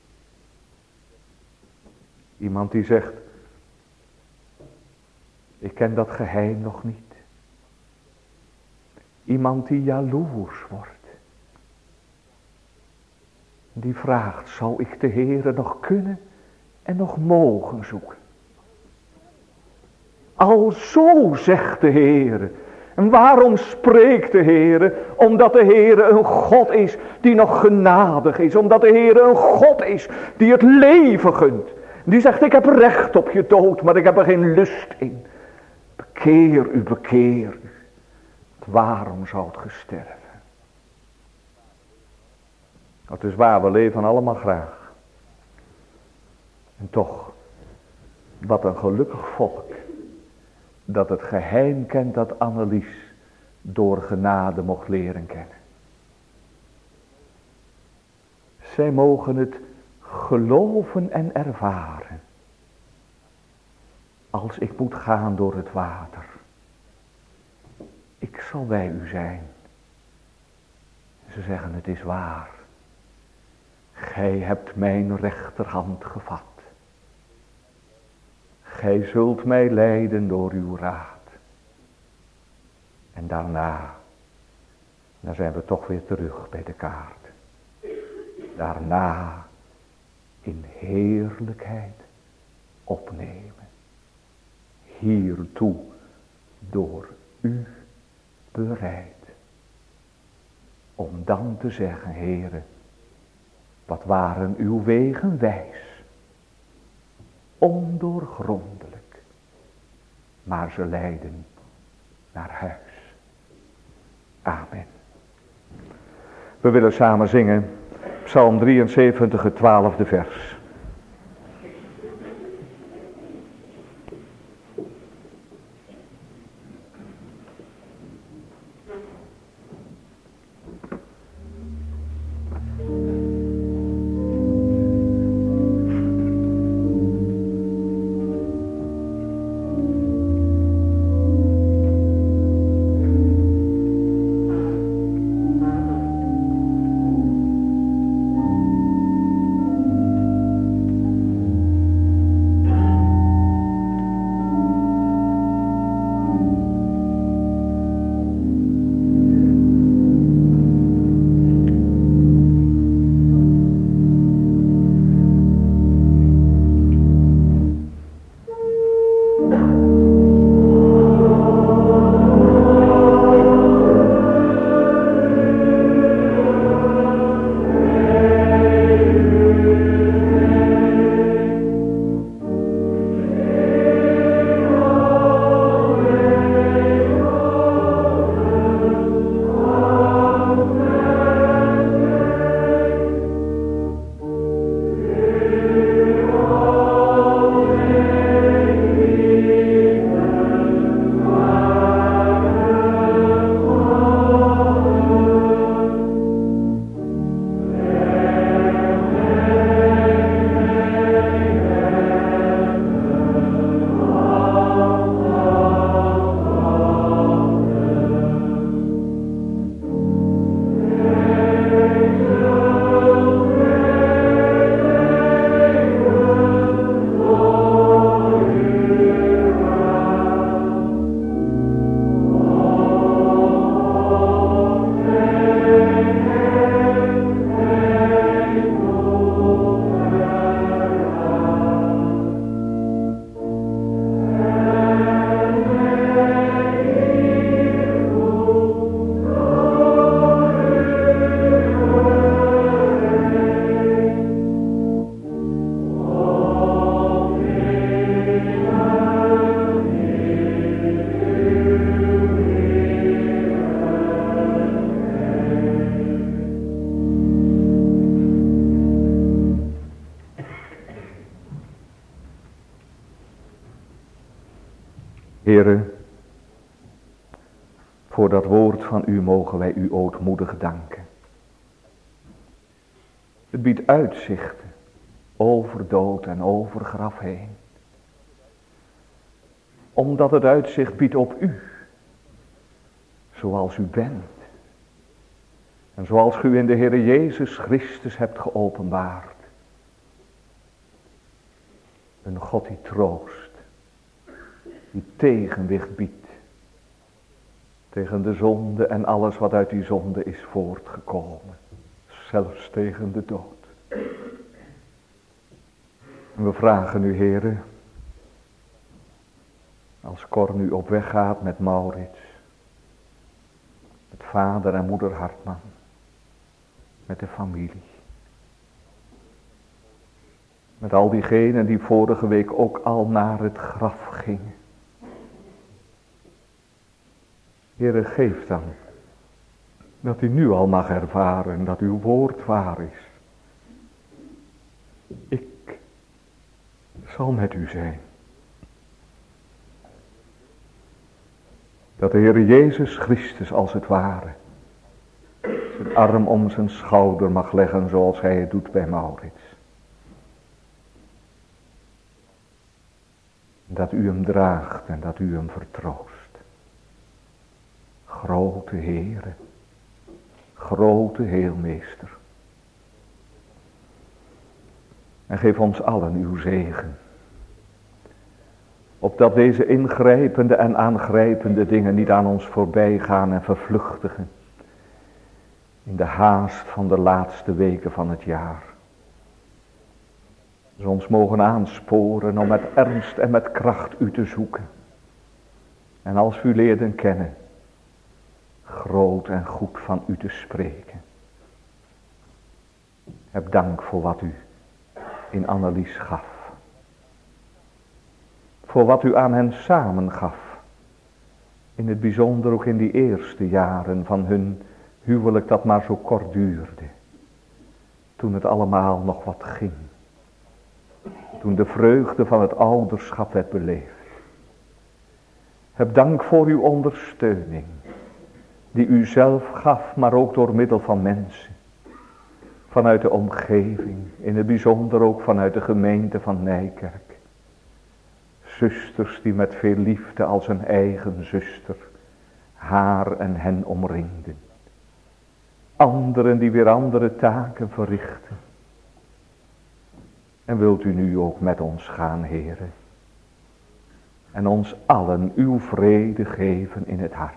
Iemand die zegt, ik ken dat geheim nog niet. Iemand die jaloers wordt. Die vraagt, zou ik de Heere nog kunnen en nog mogen zoeken? Alzo zegt de Heere. En waarom spreekt de Heere? Omdat de Heere een God is die nog genadig is. Omdat de Heere een God is die het leven gunt. Die zegt, ik heb recht op je dood, maar ik heb er geen lust in. Bekeer u, bekeer u. Waarom zou het sterven? Het is waar, we leven allemaal graag. En toch, wat een gelukkig volk. Dat het geheim kent dat Annelies door genade mocht leren kennen. Zij mogen het geloven en ervaren. Als ik moet gaan door het water. Ik zal bij u zijn. Ze zeggen, het is waar. Gij hebt mijn rechterhand gevat. Gij zult mij leiden door uw raad. En daarna, dan zijn we toch weer terug bij de kaart. Daarna in heerlijkheid opnemen. Hiertoe door u bereid. Om dan te zeggen, Heere, wat waren uw wegen wijs. Ondoorgrondelijk. Maar ze leiden naar huis. Amen. We willen samen zingen. Psalm 73, het 12e vers. Heere, voor dat woord van u mogen wij u ootmoedig danken. Het biedt uitzichten over dood en over graf heen. Omdat het uitzicht biedt op u, zoals u bent. En zoals u in de Heere Jezus Christus hebt geopenbaard. Een God die troost, die tegenwicht biedt tegen de zonde en alles wat uit die zonde is voortgekomen. Zelfs tegen de dood. En we vragen u, Heere, als Cor nu op weg gaat met Maurits, met vader en moeder Hartman, met de familie, met al diegenen die vorige week ook al naar het graf gingen. Heere, geef dan dat u nu al mag ervaren dat uw woord waar is. Ik zal met u zijn. Dat de Heere Jezus Christus als het ware zijn arm om zijn schouder mag leggen zoals hij het doet bij Maurits. Dat u hem draagt en dat u hem vertroost. Grote Heere, grote Heelmeester. En geef ons allen uw zegen. Opdat deze ingrijpende en aangrijpende dingen niet aan ons voorbij gaan en vervluchtigen. In de haast van de laatste weken van het jaar. Ze ons mogen aansporen om met ernst en met kracht u te zoeken. En als u leerden kennen, groot en goed van u te spreken. Heb dank voor wat u in Annelies gaf. Voor wat u aan hen samen gaf. In het bijzonder ook in die eerste jaren van hun huwelijk dat maar zo kort duurde. Toen het allemaal nog wat ging. Toen de vreugde van het ouderschap werd beleefd. Heb dank voor uw ondersteuning. Die u zelf gaf, maar ook door middel van mensen. Vanuit de omgeving, in het bijzonder ook vanuit de gemeente van Nijkerk. Zusters die met veel liefde als een eigen zuster haar en hen omringden. Anderen die weer andere taken verrichten. En wilt u nu ook met ons gaan, Heere. En ons allen uw vrede geven in het hart.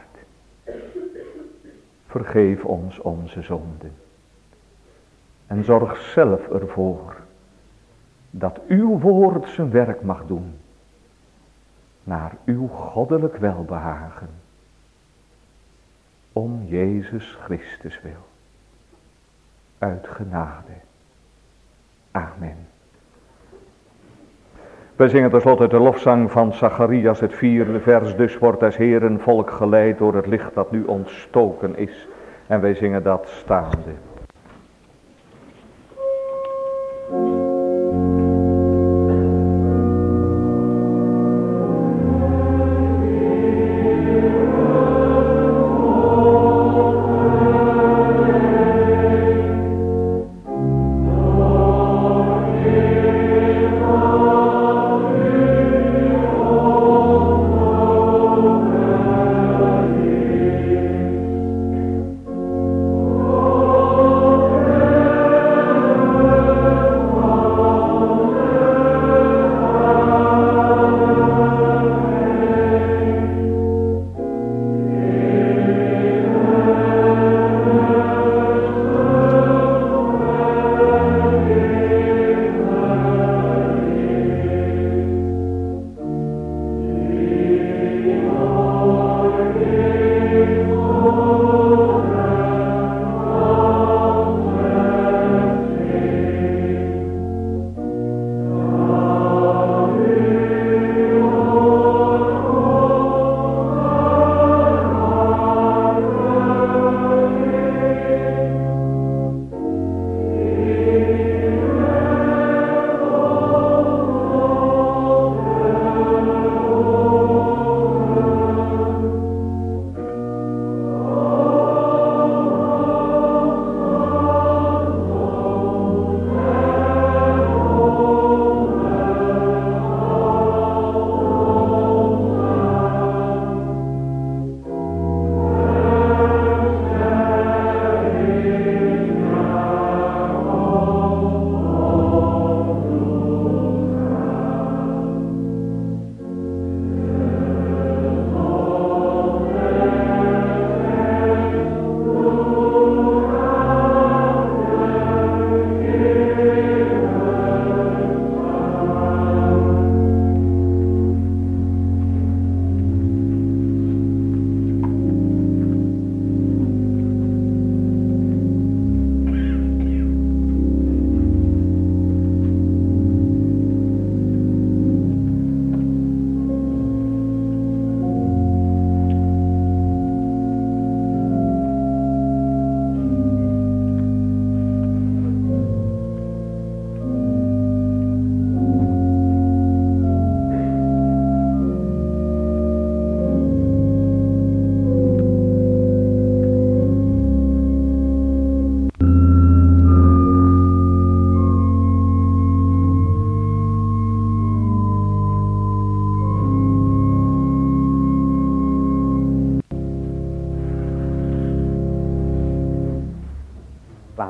Vergeef ons onze zonden. En zorg zelf ervoor dat uw woord zijn werk mag doen. Naar uw goddelijk welbehagen. Om Jezus Christus wil. Uit genade. Amen. Wij zingen tenslotte de lofzang van Zacharias, het 4e vers. Dus wordt des Heeren volk geleid door het licht dat nu ontstoken is. En wij zingen dat staande. Oh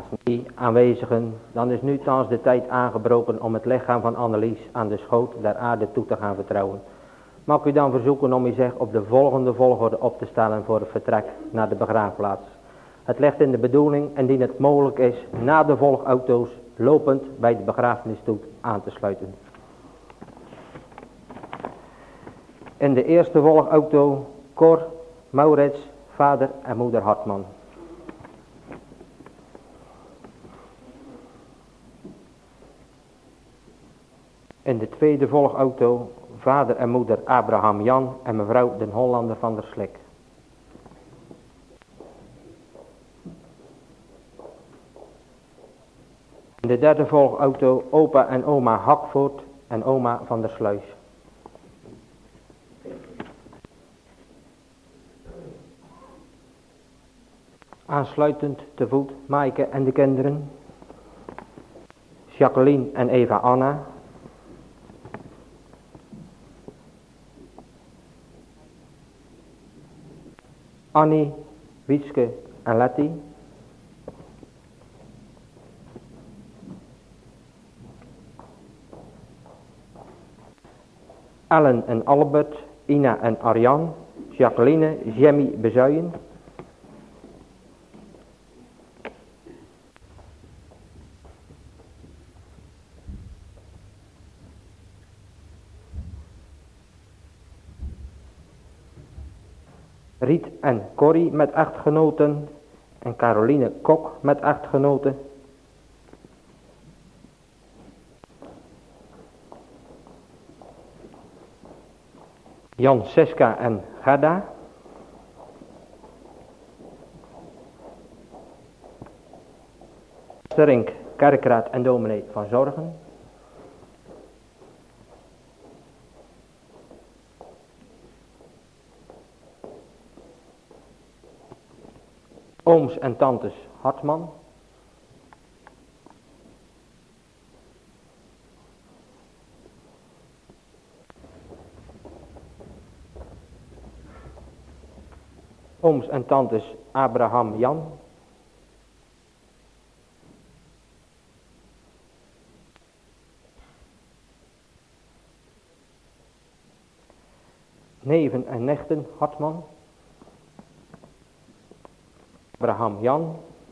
Die aanwezigen, dan is nu thans de tijd aangebroken om het lichaam van Annelies aan de schoot der aarde toe te gaan vertrouwen. Mag ik u dan verzoeken om u zeg op de volgende volgorde op te stellen voor het vertrek naar de begraafplaats. Het ligt in de bedoeling, indien het mogelijk is, na de volgauto's lopend bij de begrafenisstoet aan te sluiten. In de eerste volgauto Cor, Maurits, vader en moeder Hartman. In de tweede volgauto vader en moeder Abraham Jan en mevrouw den Hollander van der Slik. In de derde volgauto opa en oma Hakvoort en oma van der Sluis. Aansluitend te voet Maaike en de kinderen. Jacqueline en Eva Anna. Annie, Wietske en Letty. Ellen en Albert, Ina en Arjan, Jacqueline, Jamie Bezuijen. Riet en Corrie met echtgenoten en Caroline Kok met echtgenoten. Jan Siska en Gerda. Sterink, kerkraad en dominee van Zorgen. Ooms en tantes Hartman. Ooms en tantes Abraham Jan. Neven en nichten Hartman. Abraham Jan.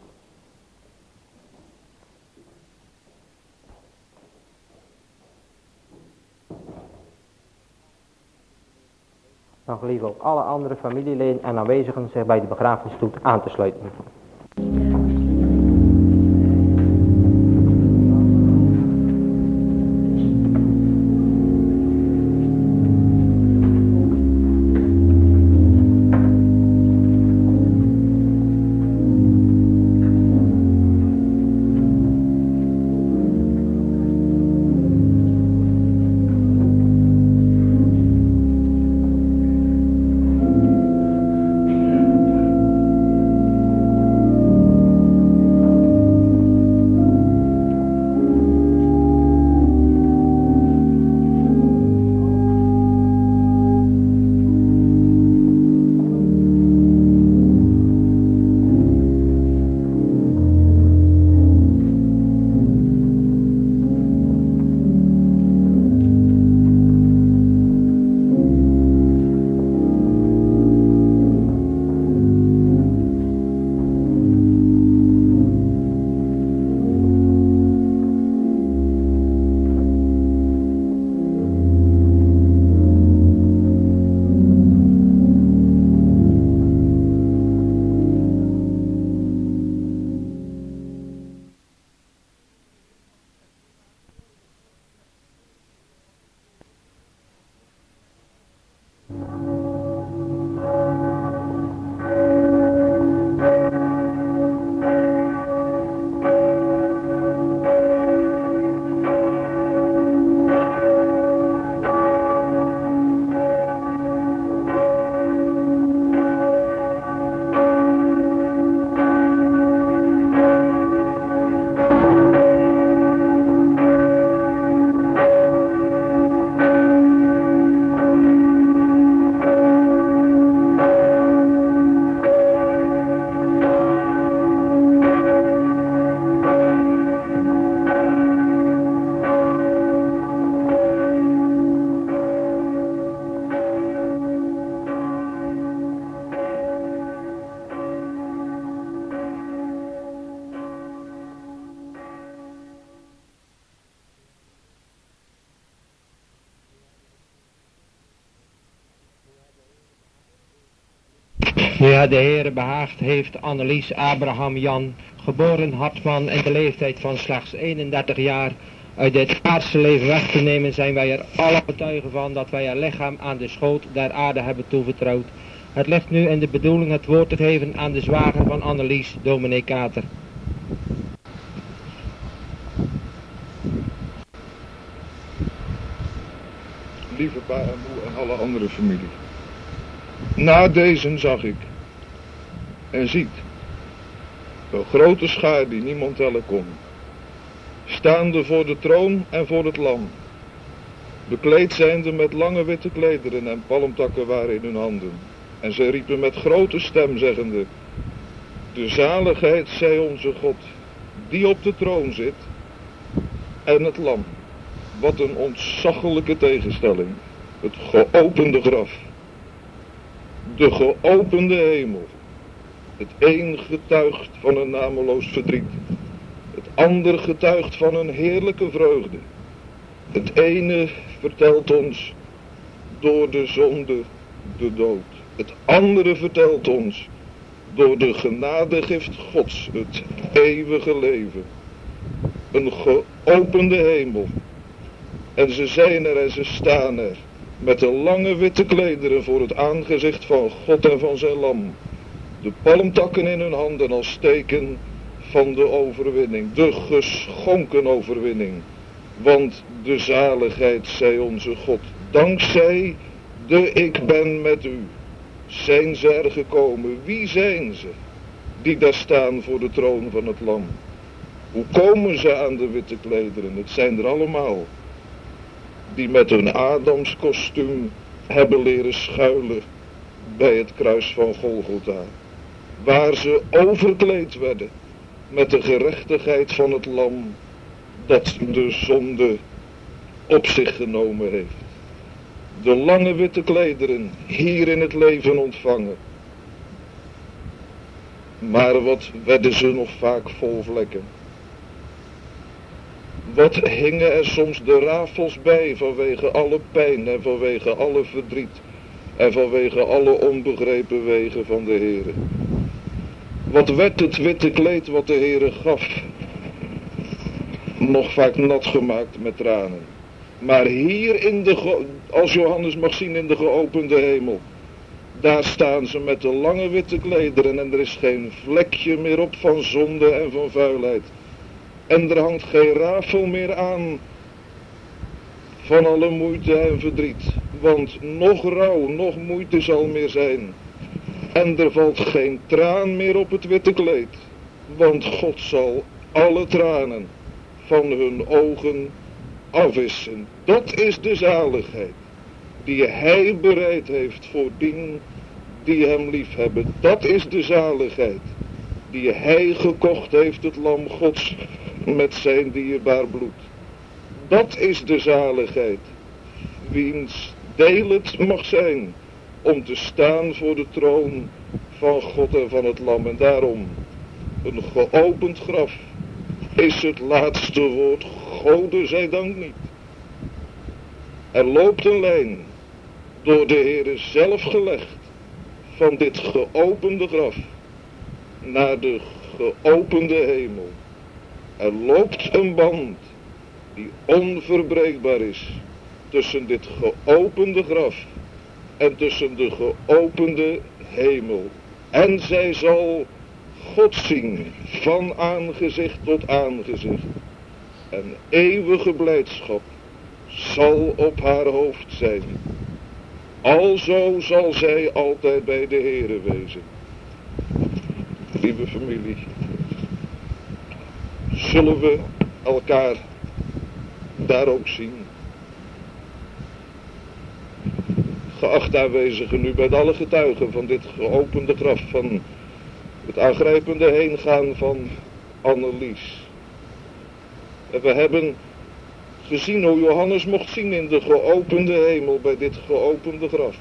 Dan gelieve ook alle andere familieleden en aanwezigen zich bij de begrafenisstoet aan te sluiten. Nu het de Heere behaagd heeft Annelies Abraham Jan, geboren Hartman in de leeftijd van slechts 31 jaar, uit dit aardse leven weg te nemen, zijn wij er alle getuigen van dat wij haar lichaam aan de schoot der aarde hebben toevertrouwd. Het ligt nu in de bedoeling het woord te geven aan de zwager van Annelies, dominee Kater. Lieve pa en moe en alle andere familie. Na deze zag ik en ziet een grote schaar die niemand tellen kon, staande voor de troon en voor het lam, bekleed zijnde met lange witte klederen en palmtakken waren in hun handen. En zij riepen met grote stem zeggende: de zaligheid zij onze God, die op de troon zit, en het lam. Wat een ontzaglijke tegenstelling. Het geopende graf. De geopende hemel. Het een getuigt van een nameloos verdriet. Het ander getuigt van een heerlijke vreugde. Het ene vertelt ons door de zonde de dood. Het andere vertelt ons door de genadegift Gods het eeuwige leven. Een geopende hemel. En ze zijn er en ze staan er, met de lange witte klederen voor het aangezicht van God en van zijn lam. De palmtakken in hun handen als teken van de overwinning, de geschonken overwinning. Want de zaligheid zij onze God, dankzij de ik ben met u, zijn ze er gekomen. Wie zijn ze die daar staan voor de troon van het lam? Hoe komen ze aan de witte klederen? Het zijn er allemaal die met hun Adamskostuum hebben leren schuilen bij het kruis van Golgotha, waar ze overkleed werden met de gerechtigheid van het lam dat de zonde op zich genomen heeft. De lange witte klederen hier in het leven ontvangen. Maar wat werden ze nog vaak vol vlekken? Wat hingen er soms de rafels bij vanwege alle pijn en vanwege alle verdriet en vanwege alle onbegrepen wegen van de Heere. Wat werd het witte kleed wat de Heere gaf nog vaak nat gemaakt met tranen. Maar hier als Johannes mag zien in de geopende hemel, daar staan ze met de lange witte klederen en er is geen vlekje meer op van zonde en van vuilheid. En er hangt geen rafel meer aan van alle moeite en verdriet. Want nog rouw, nog moeite zal meer zijn. En er valt geen traan meer op het witte kleed. Want God zal alle tranen van hun ogen afwissen. Dat is de zaligheid die hij bereid heeft voor die hem lief hebben. Dat is de zaligheid die hij gekocht heeft, het lam Gods, met zijn dierbaar bloed. Dat is de zaligheid, wiens deel het mag zijn om te staan voor de troon van God en van het lam. En daarom, een geopend graf is het laatste woord, Gode zij dank niet. Er loopt een lijn door de Heere zelf gelegd van dit geopende graf naar de geopende hemel. Er loopt een band die onverbreekbaar is tussen dit geopende graf en tussen de geopende hemel. En zij zal God zien van aangezicht tot aangezicht. En eeuwige blijdschap zal op haar hoofd zijn. Alzo zal zij altijd bij de Heere wezen. Lieve familie, zullen we elkaar daar ook zien? Geachte aanwezigen, nu bij alle getuigen van dit geopende graf, van het aangrijpende heengaan van Annelies. En we hebben gezien hoe Johannes mocht zien in de geopende hemel bij dit geopende graf.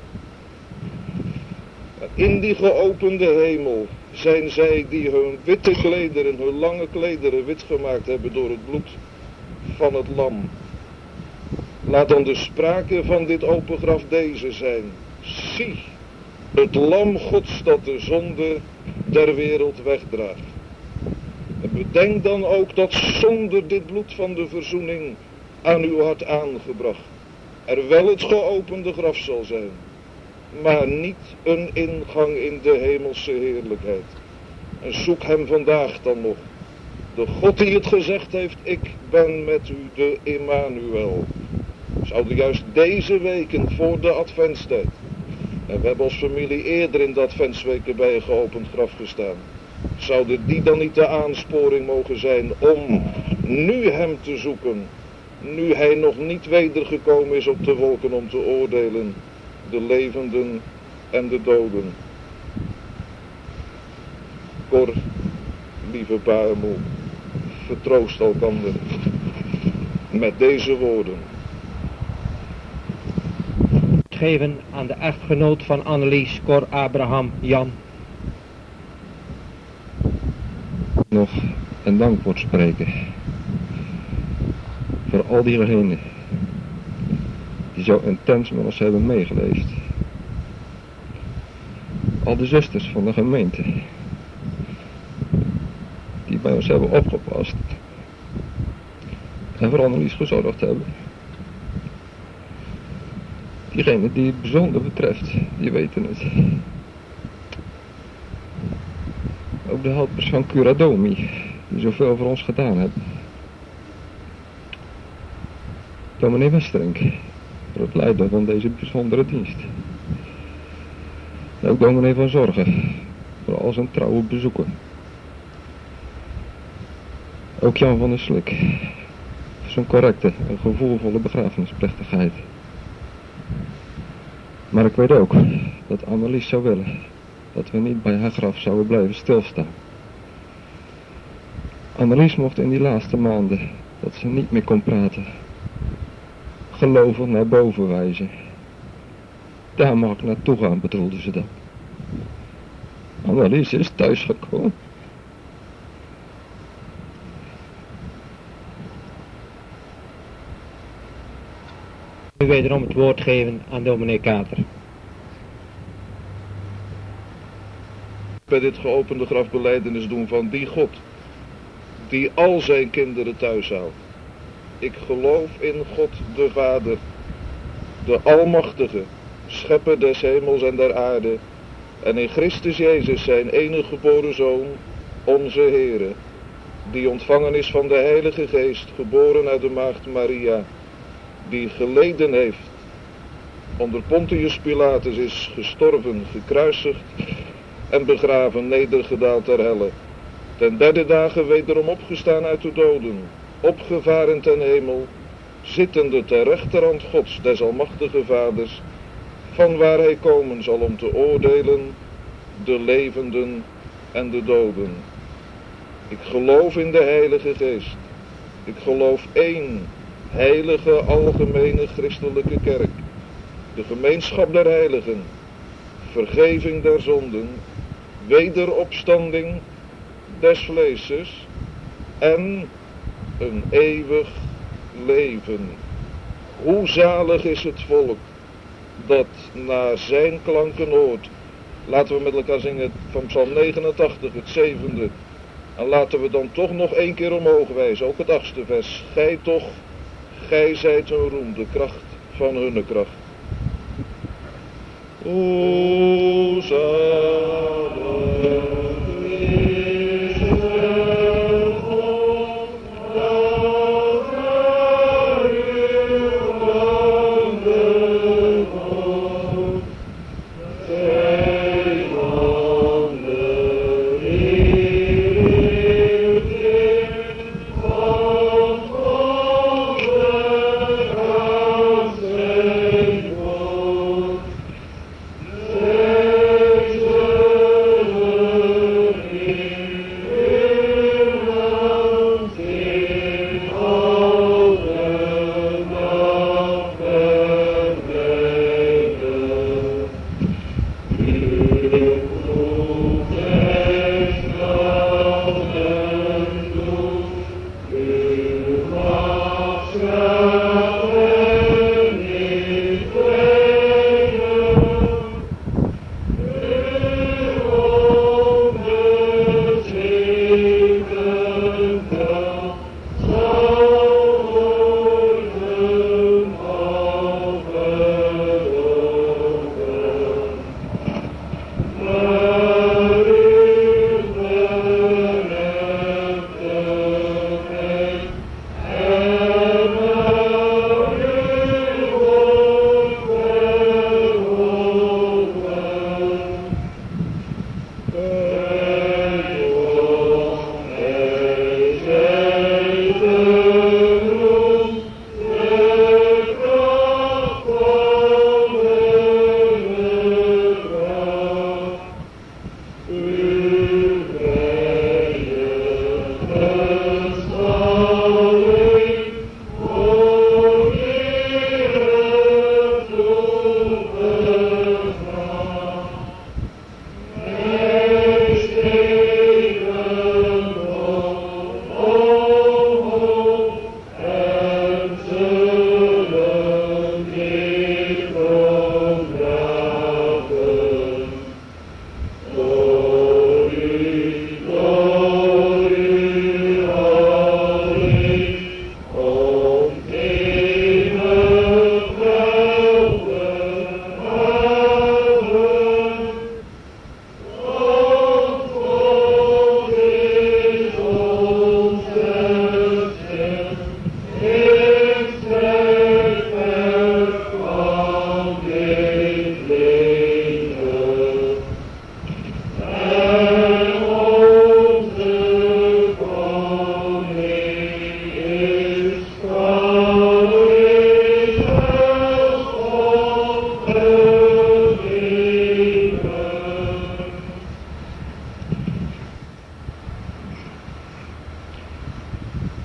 En in die geopende hemel zijn zij die hun witte klederen, hun lange klederen wit gemaakt hebben door het bloed van het lam. Laat dan de sprake van dit open graf deze zijn. Zie, Het lam Gods dat de zonde der wereld wegdraagt. En bedenk dan ook dat zonder dit bloed van de verzoening aan uw hart aangebracht er wel het geopende graf zal zijn, maar niet een ingang in de hemelse heerlijkheid. En zoek hem vandaag dan nog. De God die het gezegd heeft, ik ben met u, de Immanuel. Zouden juist deze weken voor de adventstijd, en we hebben als familie eerder in de adventsweken bij een geopend graf gestaan, zouden die dan niet de aansporing mogen zijn om nu hem te zoeken, nu hij nog niet wedergekomen is op de wolken om te oordelen, de levenden en de doden. Cor, lieve Baarmoe, vertroost elkander met deze woorden. Geven aan de echtgenoot van Annelies, Cor Abraham Jan. Nog een dankwoord spreken voor al diegenen die zo intens met ons hebben meegeleefd. Al de zusters van de gemeente die bij ons hebben opgepast en voor Annelies gezorgd hebben. Diegene die het bijzonder betreft, die weten het. Ook de helpers van Curadomi, die zoveel voor ons gedaan hebben. Dominee Westerink, voor het leiden van deze bijzondere dienst. En ook dominee van Zorgen, voor al zijn trouwe bezoeken. Ook Jan van der Slik, voor zijn correcte en gevoelvolle begrafenisplechtigheid. Maar ik weet ook dat Annelies zou willen dat we niet bij haar graf zouden blijven stilstaan. Annelies mocht in die laatste maanden, dat ze niet meer kon praten, gelovig naar boven wijzen. Daar mag ik naartoe gaan, bedoelde ze dan. Annelies is thuisgekomen. Nu wederom het woord geven aan dominee Kater. Bij dit geopende graf belijdenis doen van die God, die al zijn kinderen thuis houdt. Ik geloof in God de Vader, de Almachtige, Schepper des hemels en der aarde, en in Christus Jezus zijn enige geboren Zoon, onze Heere, die ontvangen is van de Heilige Geest, geboren uit de maagd Maria, die geleden heeft, onder Pontius Pilatus is gestorven, gekruisigd en begraven, nedergedaald ter helle, ten derde dagen wederom opgestaan uit de doden, opgevaren ten hemel, zittende ter rechterhand Gods, des almachtige Vaders, van waar hij komen zal om te oordelen de levenden en de doden. Ik geloof in de Heilige Geest. Ik geloof één heilige, algemene christelijke kerk, de gemeenschap der heiligen, vergeving der zonden, wederopstanding des vleeses en een eeuwig leven. Hoe zalig is het volk dat naar zijn klanken hoort. Laten we met elkaar zingen van Psalm 89, het 7e. En laten we dan toch nog één keer omhoog wijzen, ook het 8e vers. Gij toch, gij zijt hun roem, de kracht van hunne kracht. O zalig. Yeah.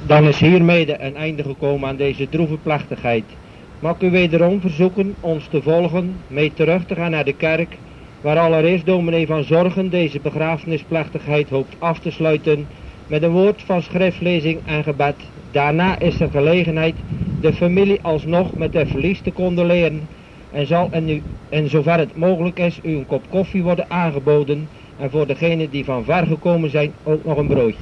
Dan is hiermede een einde gekomen aan deze droeve plechtigheid. Mag ik u wederom verzoeken ons te volgen, mee terug te gaan naar de kerk, waar allereerst dominee van Zorgen deze begrafenisplechtigheid hoopt af te sluiten met een woord van schriftlezing en gebed. Daarna is er gelegenheid de familie alsnog met het verlies te condoleren en zal en zover het mogelijk is u een kop koffie worden aangeboden en voor degenen die van ver gekomen zijn ook nog een broodje.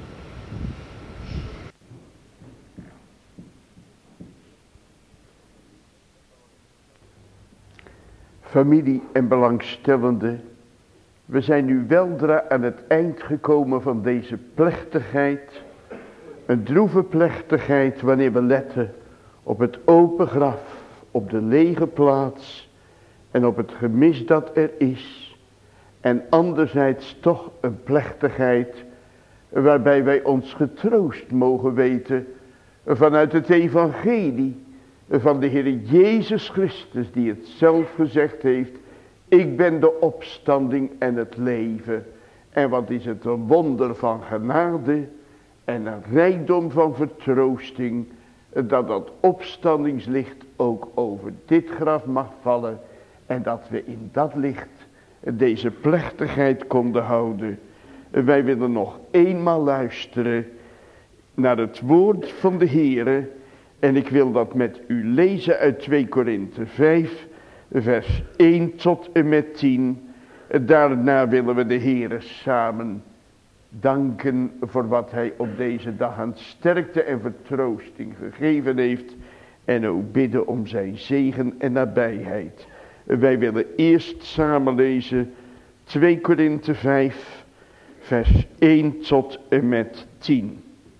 Familie en belangstellenden, we zijn nu weldra aan het eind gekomen van deze plechtigheid. Een droeve plechtigheid wanneer we letten op het open graf, op de lege plaats en op het gemis dat er is. En anderzijds toch een plechtigheid waarbij wij ons getroost mogen weten vanuit het evangelie van de Heer Jezus Christus, die het zelf gezegd heeft: ik ben de opstanding en het leven. En wat is het een wonder van genade en een rijkdom van vertroosting, dat opstandingslicht ook over dit graf mag vallen en dat we in dat licht deze plechtigheid konden houden. Wij willen nog eenmaal luisteren naar het woord van de Heere. En ik wil dat met u lezen uit 2 Korinthe 5, vers 1 tot en met 10. Daarna willen we de Heere samen danken voor wat hij op deze dag aan sterkte en vertroosting gegeven heeft. En ook bidden om zijn zegen en nabijheid. Wij willen eerst samen lezen 2 Korinthe 5, vers 1 tot en met 10.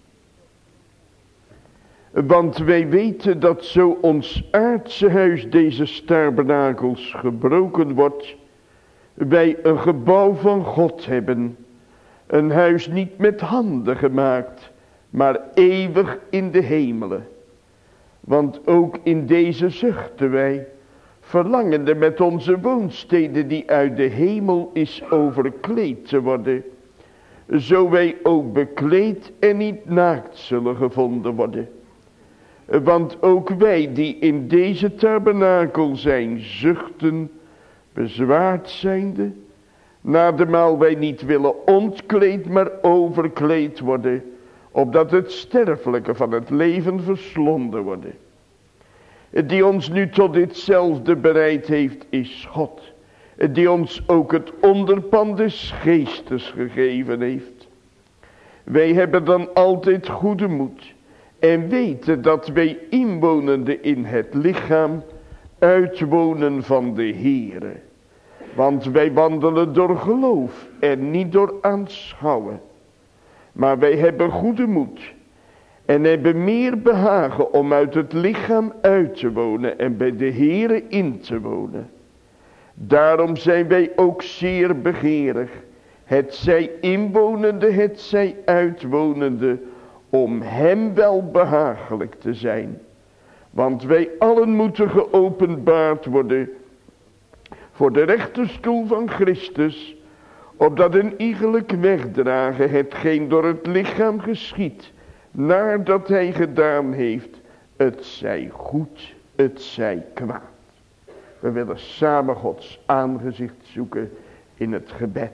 Want wij weten dat zo ons aardse huis deze tabernakels gebroken wordt, wij een gebouw van God hebben, een huis niet met handen gemaakt, maar eeuwig in de hemelen. Want ook in deze zuchten wij, verlangende met onze woonstede die uit de hemel is overkleed te worden, zo wij ook bekleed en niet naakt zullen gevonden worden. Want ook wij die in deze tabernakel zijn zuchten, bezwaard zijnde, nadermaal wij niet willen ontkleed maar overkleed worden, opdat het sterfelijke van het leven verslonden worden. Die ons nu tot ditzelfde bereid heeft is God, die ons ook het onderpand des geestes gegeven heeft. Wij hebben dan altijd goede moed en weten dat wij inwonende in het lichaam uitwonen van de Heere. Want wij wandelen door geloof en niet door aanschouwen. Maar wij hebben goede moed en hebben meer behagen om uit het lichaam uit te wonen en bij de Heere in te wonen. Daarom zijn wij ook zeer begeerig, hetzij inwonende, hetzij uitwonende, om hem wel behagelijk te zijn. Want wij allen moeten geopenbaard worden voor de rechterstoel van Christus, opdat een iegelijk wegdragen hetgeen door het lichaam geschiedt, nadat hij gedaan heeft, het zij goed, het zij kwaad. We willen samen Gods aangezicht zoeken in het gebed.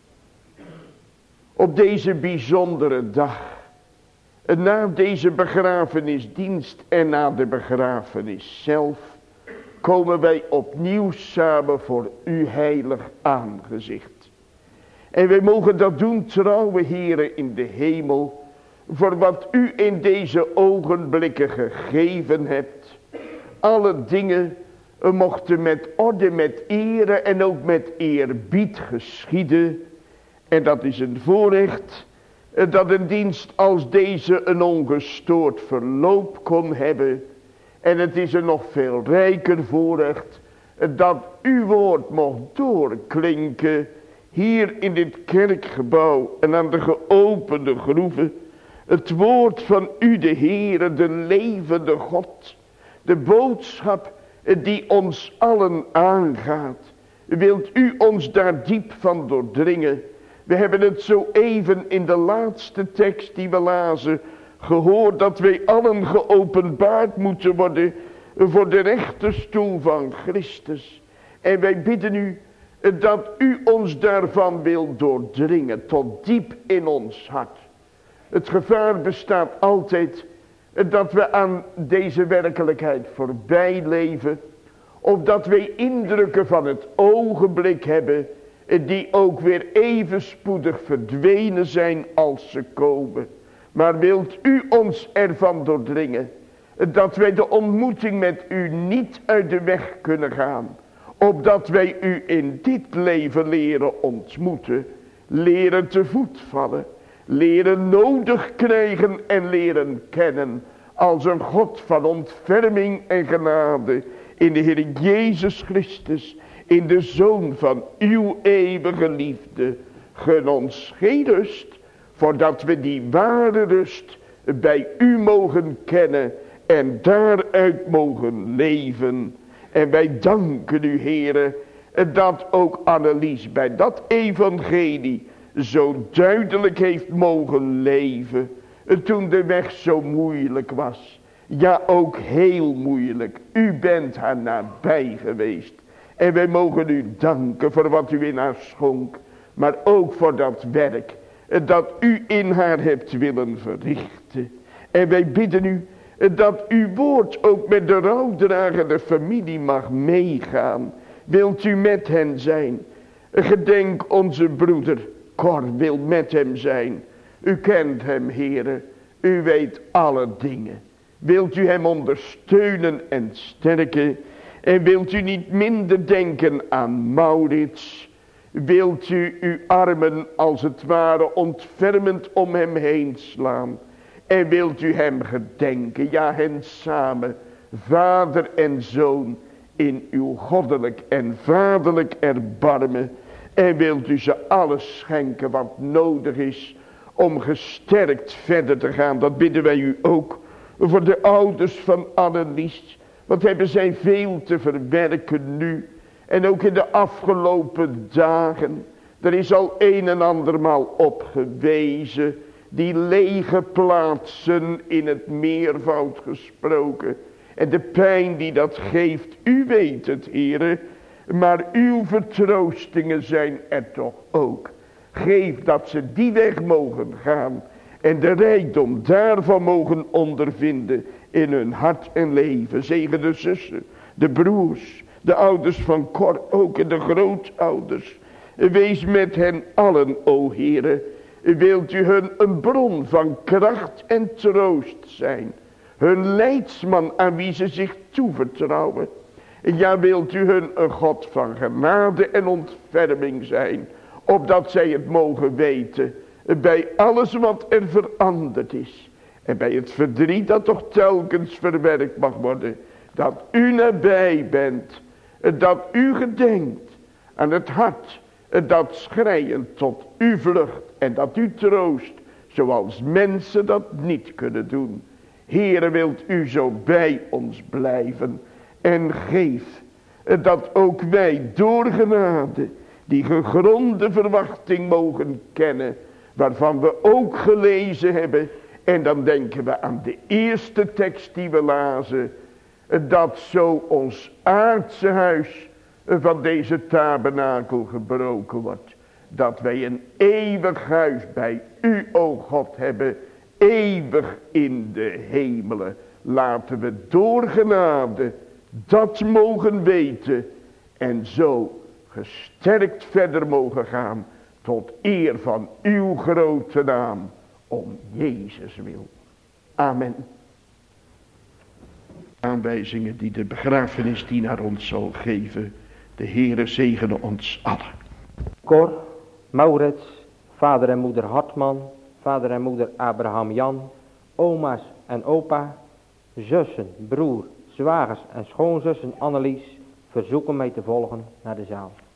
Op deze bijzondere dag, na deze begrafenisdienst en na de begrafenis zelf, komen wij opnieuw samen voor uw heilig aangezicht. En wij mogen dat doen, trouwe Heere in de hemel, voor wat u in deze ogenblikken gegeven hebt. Alle dingen mochten met orde, met ere en ook met eerbied geschieden. En dat is een voorrecht, dat een dienst als deze een ongestoord verloop kon hebben. En het is een nog veel rijker voorrecht dat uw woord mocht doorklinken hier in dit kerkgebouw en aan de geopende groeven. Het woord van u, de Heere, de levende God, de boodschap die ons allen aangaat. Wilt u ons daar diep van doordringen? We hebben het zo even in de laatste tekst die we lazen gehoord dat wij allen geopenbaard moeten worden voor de rechterstoel van Christus. En wij bidden u dat u ons daarvan wil doordringen tot diep in ons hart. Het gevaar bestaat altijd dat we aan deze werkelijkheid voorbij leven. Of dat wij indrukken van het ogenblik hebben die ook weer even spoedig verdwenen zijn als ze komen. Maar wilt u ons ervan doordringen dat wij de ontmoeting met u niet uit de weg kunnen gaan. Opdat wij u in dit leven leren ontmoeten, leren te voet vallen, leren nodig krijgen en leren kennen als een God van ontferming en genade in de Heer Jezus Christus, in de Zoon van uw eeuwige liefde. Gun ons geen rust, voordat we die ware rust bij u mogen kennen en daaruit mogen leven. En wij danken u, Heere, dat ook Annelies bij dat evangelie zo duidelijk heeft mogen leven. Toen de weg zo moeilijk was. Ja, ook heel moeilijk. U bent haar nabij geweest. En wij mogen u danken voor wat u in haar schonk. Maar ook voor dat werk dat u in haar hebt willen verrichten. En wij bidden u dat uw woord ook met de rouwdragende familie mag meegaan. Wilt u met hen zijn? Gedenk onze broeder Cor wil met hem zijn. U kent hem, Heere. U weet alle dingen. Wilt u hem ondersteunen en sterken? En wilt u niet minder denken aan Maurits? Wilt u uw armen als het ware ontfermend om hem heen slaan? En wilt u hem gedenken, ja hen samen, vader en zoon, in uw goddelijk en vaderlijk erbarmen. En wilt u ze alles schenken wat nodig is om gesterkt verder te gaan. Dat bidden wij u ook voor de ouders van Annelies. Wat hebben zij veel te verwerken nu. En ook in de afgelopen dagen. Er is al een en andermaal op gewezen. Die lege plaatsen in het meervoud gesproken. En de pijn die dat geeft, u weet het, Heere. Maar uw vertroostingen zijn er toch ook. Geef dat ze die weg mogen gaan. En de rijkdom daarvan mogen ondervinden in hun hart en leven. Zegen de zussen, de broers, de ouders van Cor ook en de grootouders. Wees met hen allen, o Heere. Wilt u hun een bron van kracht en troost zijn. Hun leidsman aan wie ze zich toevertrouwen. Ja, wilt u hun een God van genade en ontferming zijn. Opdat zij het mogen weten. Bij alles wat er veranderd is. En bij het verdriet dat toch telkens verwerkt mag worden. Dat u nabij bent. Dat u gedenkt aan het hart. Dat schreiend tot u vlucht. En dat u troost. Zoals mensen dat niet kunnen doen. Heere, wilt u zo bij ons blijven. En geef dat ook wij door genade die gegronde verwachting mogen kennen. Waarvan we ook gelezen hebben. En dan denken we aan de eerste tekst die we lazen. Dat zo ons aardse huis van deze tabernakel gebroken wordt. Dat wij een eeuwig huis bij u, o God, hebben. Eeuwig in de hemelen. Laten we door genade dat mogen weten. En zo gesterkt verder mogen gaan. Tot eer van uw grote naam. Om Jezus wil. Amen. Aanwijzingen die de begrafenisdienaar ons zal geven. De Heere zegene ons allen. Cor, Maurits, vader en moeder Hartman, vader en moeder Abraham Jan, oma's en opa, zussen, broer, zwagers en schoonzussen Annelies verzoeken mij te volgen naar de zaal.